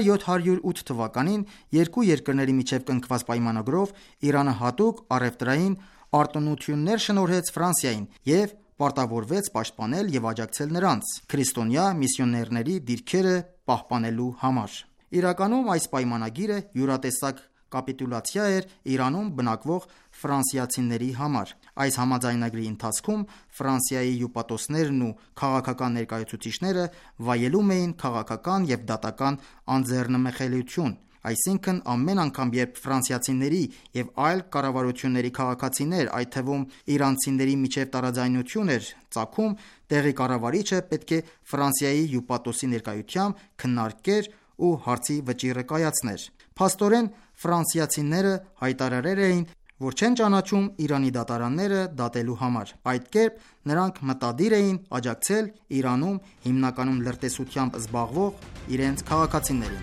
1708 թվականին երկու երկրների միջև կնքված պայմանագրով Իրանը հատուկ առևտրային արտոնություններ շնորհեց Ֆրանսիային և պարտավորվեց պաշտպանել և աջակցել նրանց քրիստոնյա միսիոներների դիրքերը պահպանելու համար։ Իրականում այս պայմանագիրը յուրատեսակ կապիտուլյացիա էր Իրանում բնակվող ֆրանսիացիների համար։ Այս համաձայնագրի ընթացքում Ֆրանսիայի հյուպատոսներն ու քաղաքական ներկայացուցիչները վայելում էին քաղաքական և դատական անձեռնմխելիություն, այսինքն ամեն անգամ, երբ ֆրանսիացիների և այլ կառավարությունների քաղաքացիներ, այդ թվում իրանցիների միջև տարաձայնություն էր ծագում, տեղի կառավարիչը պետք է Ֆրանսիայի հյուպատոսի ներկայությամբ քննարկեր ու հարցի վճիռը կայացներ։ Փաստորեն, ֆրանսիացիները հայտարարել էին, որ չեն ճանաչում Իրանի դատարանները դատելու համար։ Այդ կերպ նրանք մտադիր էին աջակցել Իրանում հիմնականում լրտեսությամբ զբաղվող իրենց քաղաքացիներին։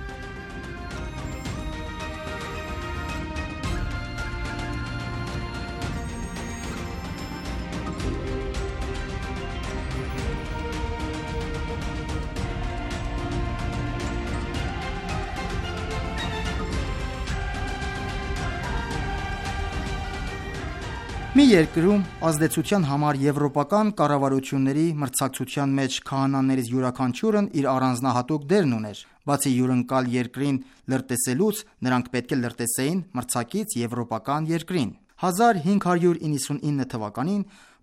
Մի երկրում ազդեցության համար եվրոպական կառավարությունների մրցակցության մեջ քահանաներից յուրաքանչյուրն իր առանձնահատուկ դերն ուներ։ Բացի հյուրընկալ երկրին լրտեսելուց, նրանք պետք է լրտեսեին մրցակից եվրոպական երկրին։ 1599 թվականին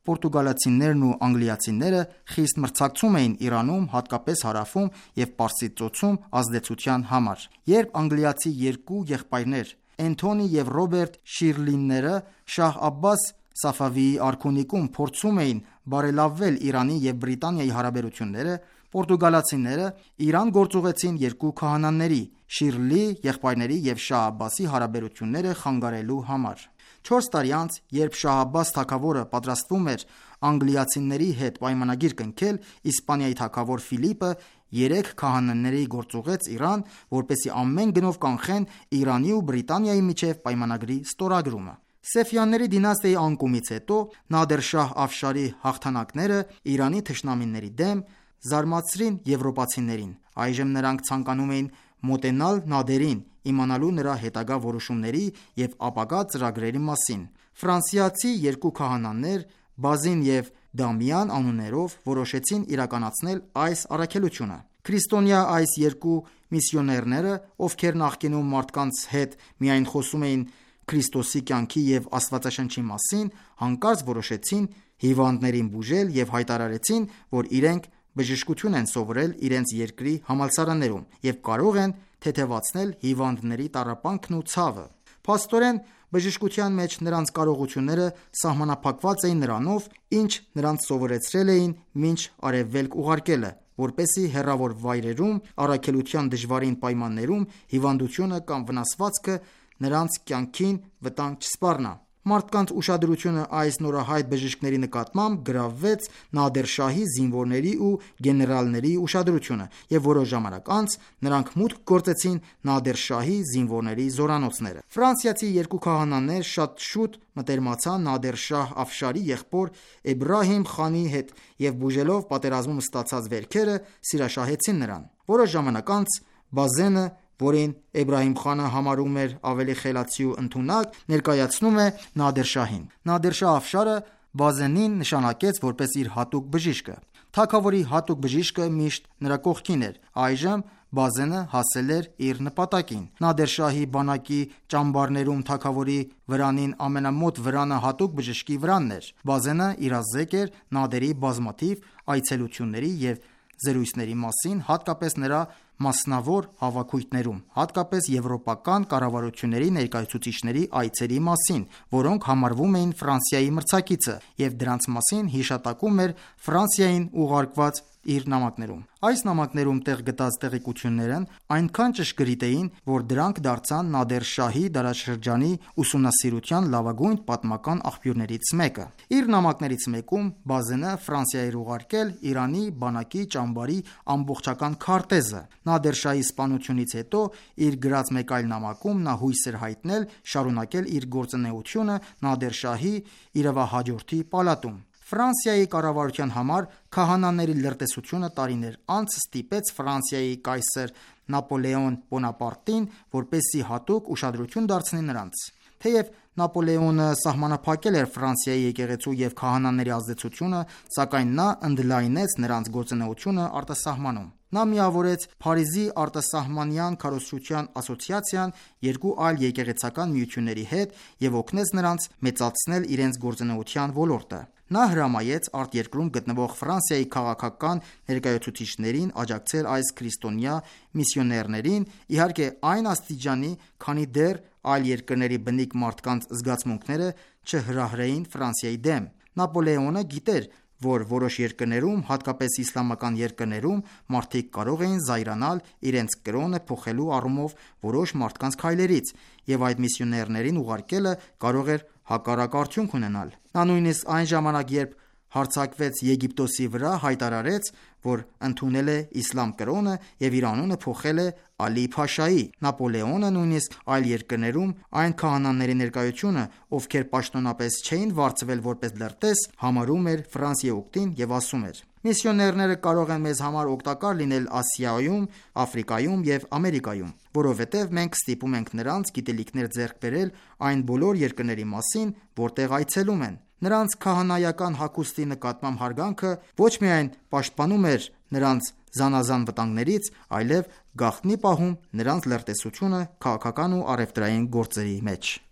Պորտուգալացիներն ու անգլիացիները խիստ մրցակցում էին Իրանում, հատկապես հարավում և Պարսից ծոցում ազդեցության համար։ Երբ անգլիացի երկու եղբայրներ Էնթոնի և Ռոբերտ Շիրլինները Շահ Աբբաս Սաֆավիի արքունիքում փորձում էին բարելավել Իրանի և Բրիտանիայի հարաբերությունները, պորտուգալացիները Իրան գործուղեցին երկու քահանաների՝ Շիրլի եղբայրների և Շահ Աբբասի հարաբերությունները խանգարելու համար։ 4 տարի անց, երբ Շահ Աբբաս թագավորը պատրաստվում էր անգլիացիների հետ պայմանագիր կնքել, Իսպանիայի թագավոր Ֆիլիպը 3 քահանաների գործուղեց Իրան, որպեսզի ամեն գնով կանխեն Իրանի ու Բրիտանիայի միջև պայմանագրի ստորագրումը։ Սեֆյանների դինաստիայի անկումից հետո Նադեր Շահ Աֆշարի հաղթանակները Իրանի թշնամիների դեմ զարմացրին եվրոպացիներին։ Այժմ նրանք ցանկանում էին մոտենալ Նադերին, իմանալու նրա հետագա որոշումների և ապագա ծրագրերի մասին։ Ֆրանսիացի երկու քահանաներ Բազին և Դամիան անուններով որոշեցին իրականացնել այս առաքելությունը։ Քրիստոնյա այս երկու միսիոներները, ովքեր նախկինում մարդկանց հետ միայն խոսում էին Քրիստոսի կյանքի և Աստվածաշնչի մասին, հանկարծ որոշեցին հիվանդներին բուժել և հայտարարեցին, որ իրենք բժշկություն են սովորել իրենց երկրի համալսարաններում և կարող են թեթևացնել հիվանդների տառապանքն ու ցավը։ Փաստորեն, բժշկության մեջ նրանց կարողությունները սահմանափակված էին նրանով, ինչ նրանց սովորեցրել էին մինչ Արևելք ուղարկելը, որպեսզի հեռավոր վայրերում, առաքելության դժվարին պայմաններում հիվանդությունը կամ վնասվածքը նրանց կյանքին վտանգ չսպառնա։ Մարդկանց ուշադրությունը այս նորահայտ բժիշկների նկատմամբ գրավեց Նադեր Շահի զինվորների ու գեներալների ուշադրությունը, և որոշ ժամանակ անց նրանք մուտք գործեցին Նադեր Շահի զինվորների զորանոցները։ Ֆրանսիացի երկու քահանաներ շատ շուտ մտերմացան Նադեր Շահ Աֆշարի եղբոր Էբրահիմ խանի հետ և բուժելով պատերազմում ստացած վերքերը, սիրաշահեցին նրան։ Որոշ ժամանակ անց Բազենը, որին Էբրահիմ խանը համարում էր ավելի խելացի ու ընդունակ, ներկայացնում է Նադեր Շահին։ Նադեր Շահ Աֆշարը Բազենին նշանակեց որպես իր հատուկ բժիշկը։ Թագավորի հատուկ բժիշկը միշտ նրա կողքին էր։ Այժմ Բազենը հասել էր իր նպատակին։ Նադեր Շահի բանակի ճամբարներում թագավորի վրանին ամենամոտ վրանը հատուկ բժշկի վրանն էր։ Բազենը իրազեկ էր Նադերի բազմաթիվ այցելությունների և զրույցների մասին, հատկապես նրա մասնավոր հավաքույթներում, հատկապես եվրոպական կառավարությունների ներկայացուցիչների այցերի մասին, որոնք համարվում էին Ֆրանսիայի մրցակիցը, և դրանց մասին հիշատակում էր Ֆրանսիային ուղարկված իր նամակներում։ Այս նամակներում տեղ գտած տեղեկություններն այնքան ճշգրիտ էին, որ դրանք դարձան Նադեր Շահի դարաշրջանի ուսումնասիրության լավագույն պատմական աղբյուրներից մեկը։ Իր նամակներից մեկում Բազենը Ֆրանսիա էր ուղարկել Իրանի բանակի ճամբարի ամբողջական քարտեզը։ Նադեր Շահի սպանությունից հետո իր գրած մեկ այլ նամակում նա հույս էր հայտնել շարունակել իր գործունեությունը Նադեր Շահի իրավահաջորդի պալատում։ Ֆրանսիայի կառավարության համար քահանաների լրտեսությունը տարիներ անց ստիպեց Ֆրանսիայի կայսր Նապոլեոն Բոնապարտին, որպեսզի հատուկ ուշադրություն դարձնի նրանց։ Թեև Նապոլեոնը սահմանափակել էր Ֆրանսիայի եկեղեցու և քահանաների ազդեցությունը, սակայն նա ընդլայնեց նրանց գործունեությունը արտասահմանում։ Նա միավորեց Փարիզի արտասահմանյան քարոզչության ասոցիացիան երկու այլ եկեղեցական միությունների հետ և օգնեց նրանց մեծացնել իրենց գործունեության ոլորտը։ Նա հրամայեց արտերկրում գտնվող Ֆրանսիայի քաղաքական ներկայացուցիչներին աջակցել այս քրիստոնյա միսիոներներին, իհարկե այն աստիճանի, քանի դեռ այլ երկրների բնիկ մարդկանց զգացմունքները չհրահրեին Ֆրանսիայի դեմ։ Նապոլեոնը գիտեր, որ որոշ երկրներում, հատկապես իսլամական երկրներում, մարդիկ կարող էին զայրանալ իրենց կրոնը փոխելու առումով որոշ մարդկանց քայլերից, և այդ միսիոներներին ուղարկելը կարող էր հակառակ արդյունք ունենալ։ Նա նույնիսկ այն ժամանակ, երբ հարձակվեց Եգիպտոսի վրա, հայտարարեց, որ ընդունել է իսլամ կրոնը և իր անունը փոխել է Ալի Փաշայի։ Նապոլեոնը նույնիսկ այլ երկրներում այն քահանաների ներկայությունը, ովքեր պաշտոնապես չէին վարձվել որպես լրտես, համարում էր Ֆրանսիայի օգտին և ասում էր. «Միսիոներները կարող են մեզ համար օգտակար լինել Ասիայում, Աֆրիկայում և Ամերիկայում, որովհետև մենք ստիպում ենք նրանց գիտելիքներ ձեռք բերել այն բոլոր երկրների մասին, որտեղ այցելում են։ Նրանց քահանայական հագուստի նկատմամբ հարգանքը ոչ միայն պաշտպանում էր նրանց զանազան վտանգներից, այլև գաղտնի պահում նրանց լրտեսությունը քաղաքական ու առևտրային գործերի մեջ»։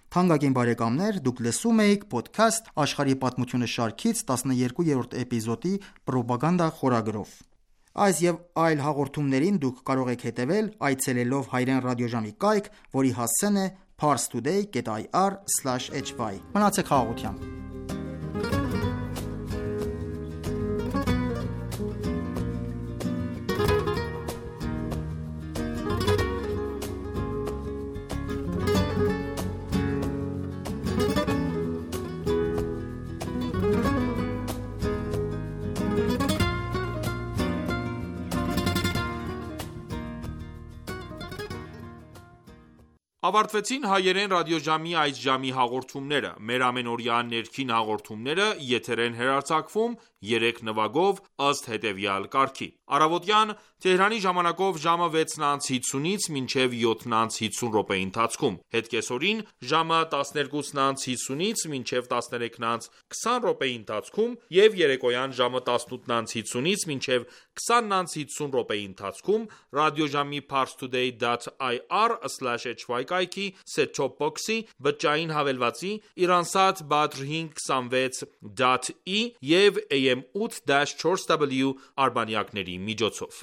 Թանկագին բարեկամներ, դուք լսում եք Podcast Աշխարհի պատմությունը շարքից 12-րդ էպիզոդի Պրոպագանդա խորագրով։ Այս եւ այլ հաղորդումներին դուք կարող եք հետևել այցելելով հայրեն ռադիոժամի կայք, որի հասցեն է parstoday.ir/hy։ Մնացեք խաղաղությամբ։ Ավարտվեցին հայերեն ռադիոժամի այս ժամի հաղորդումները։ Մեր ամենօրյա ներքին հաղորդումները եթեր են հեռարձակվում 3 նվագով ըստ հետևյալ կարգի. Առավոտյան Թեհրանի ժամանակով ժամը 6:50-ից մինչև 7:50 րոպեի ընթացքում, հետկեսօրին ժամը 12:50-ից մինչև 13:20 րոպեի ընթացքում եւ երեկոյան ժամը 18:50-ից մինչև 20:50 րոպեի ընթացքում ռադիոժամի parstoday.ir/hy կայքի set-top box-ի, բջջային հավելվածի, Iransat Badr 526.e եւ AM 8-4W արբանյակների միջոցով։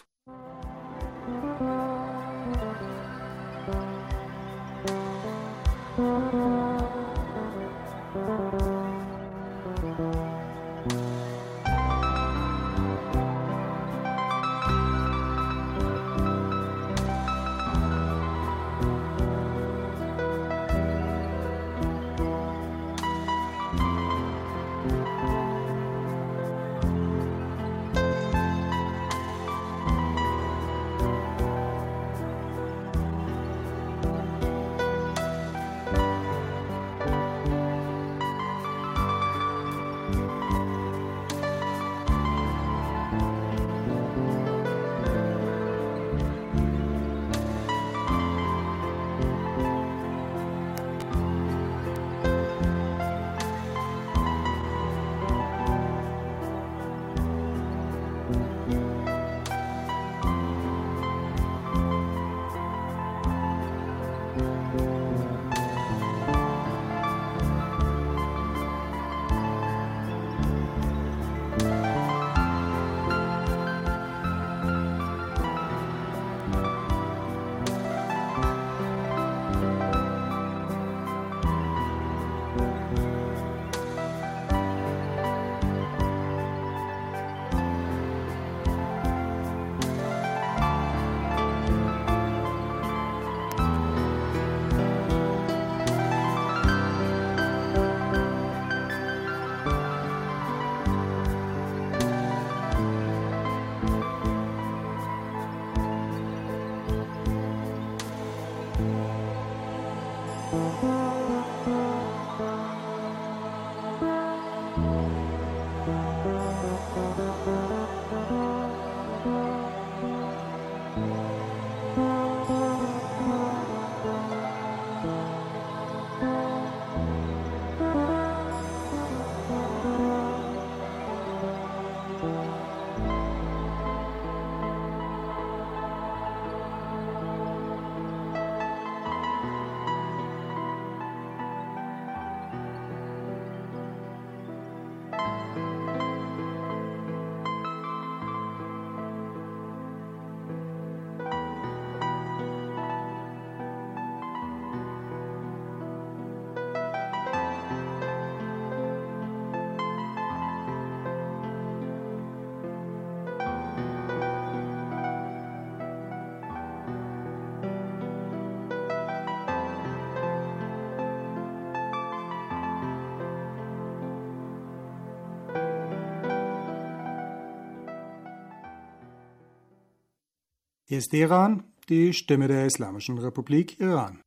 Hier ist Iran, die Stimme der Islamischen Republik Iran.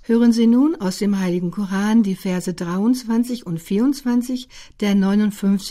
Hören Sie nun aus dem Heiligen Koran die Verse 23 und 24 der 59.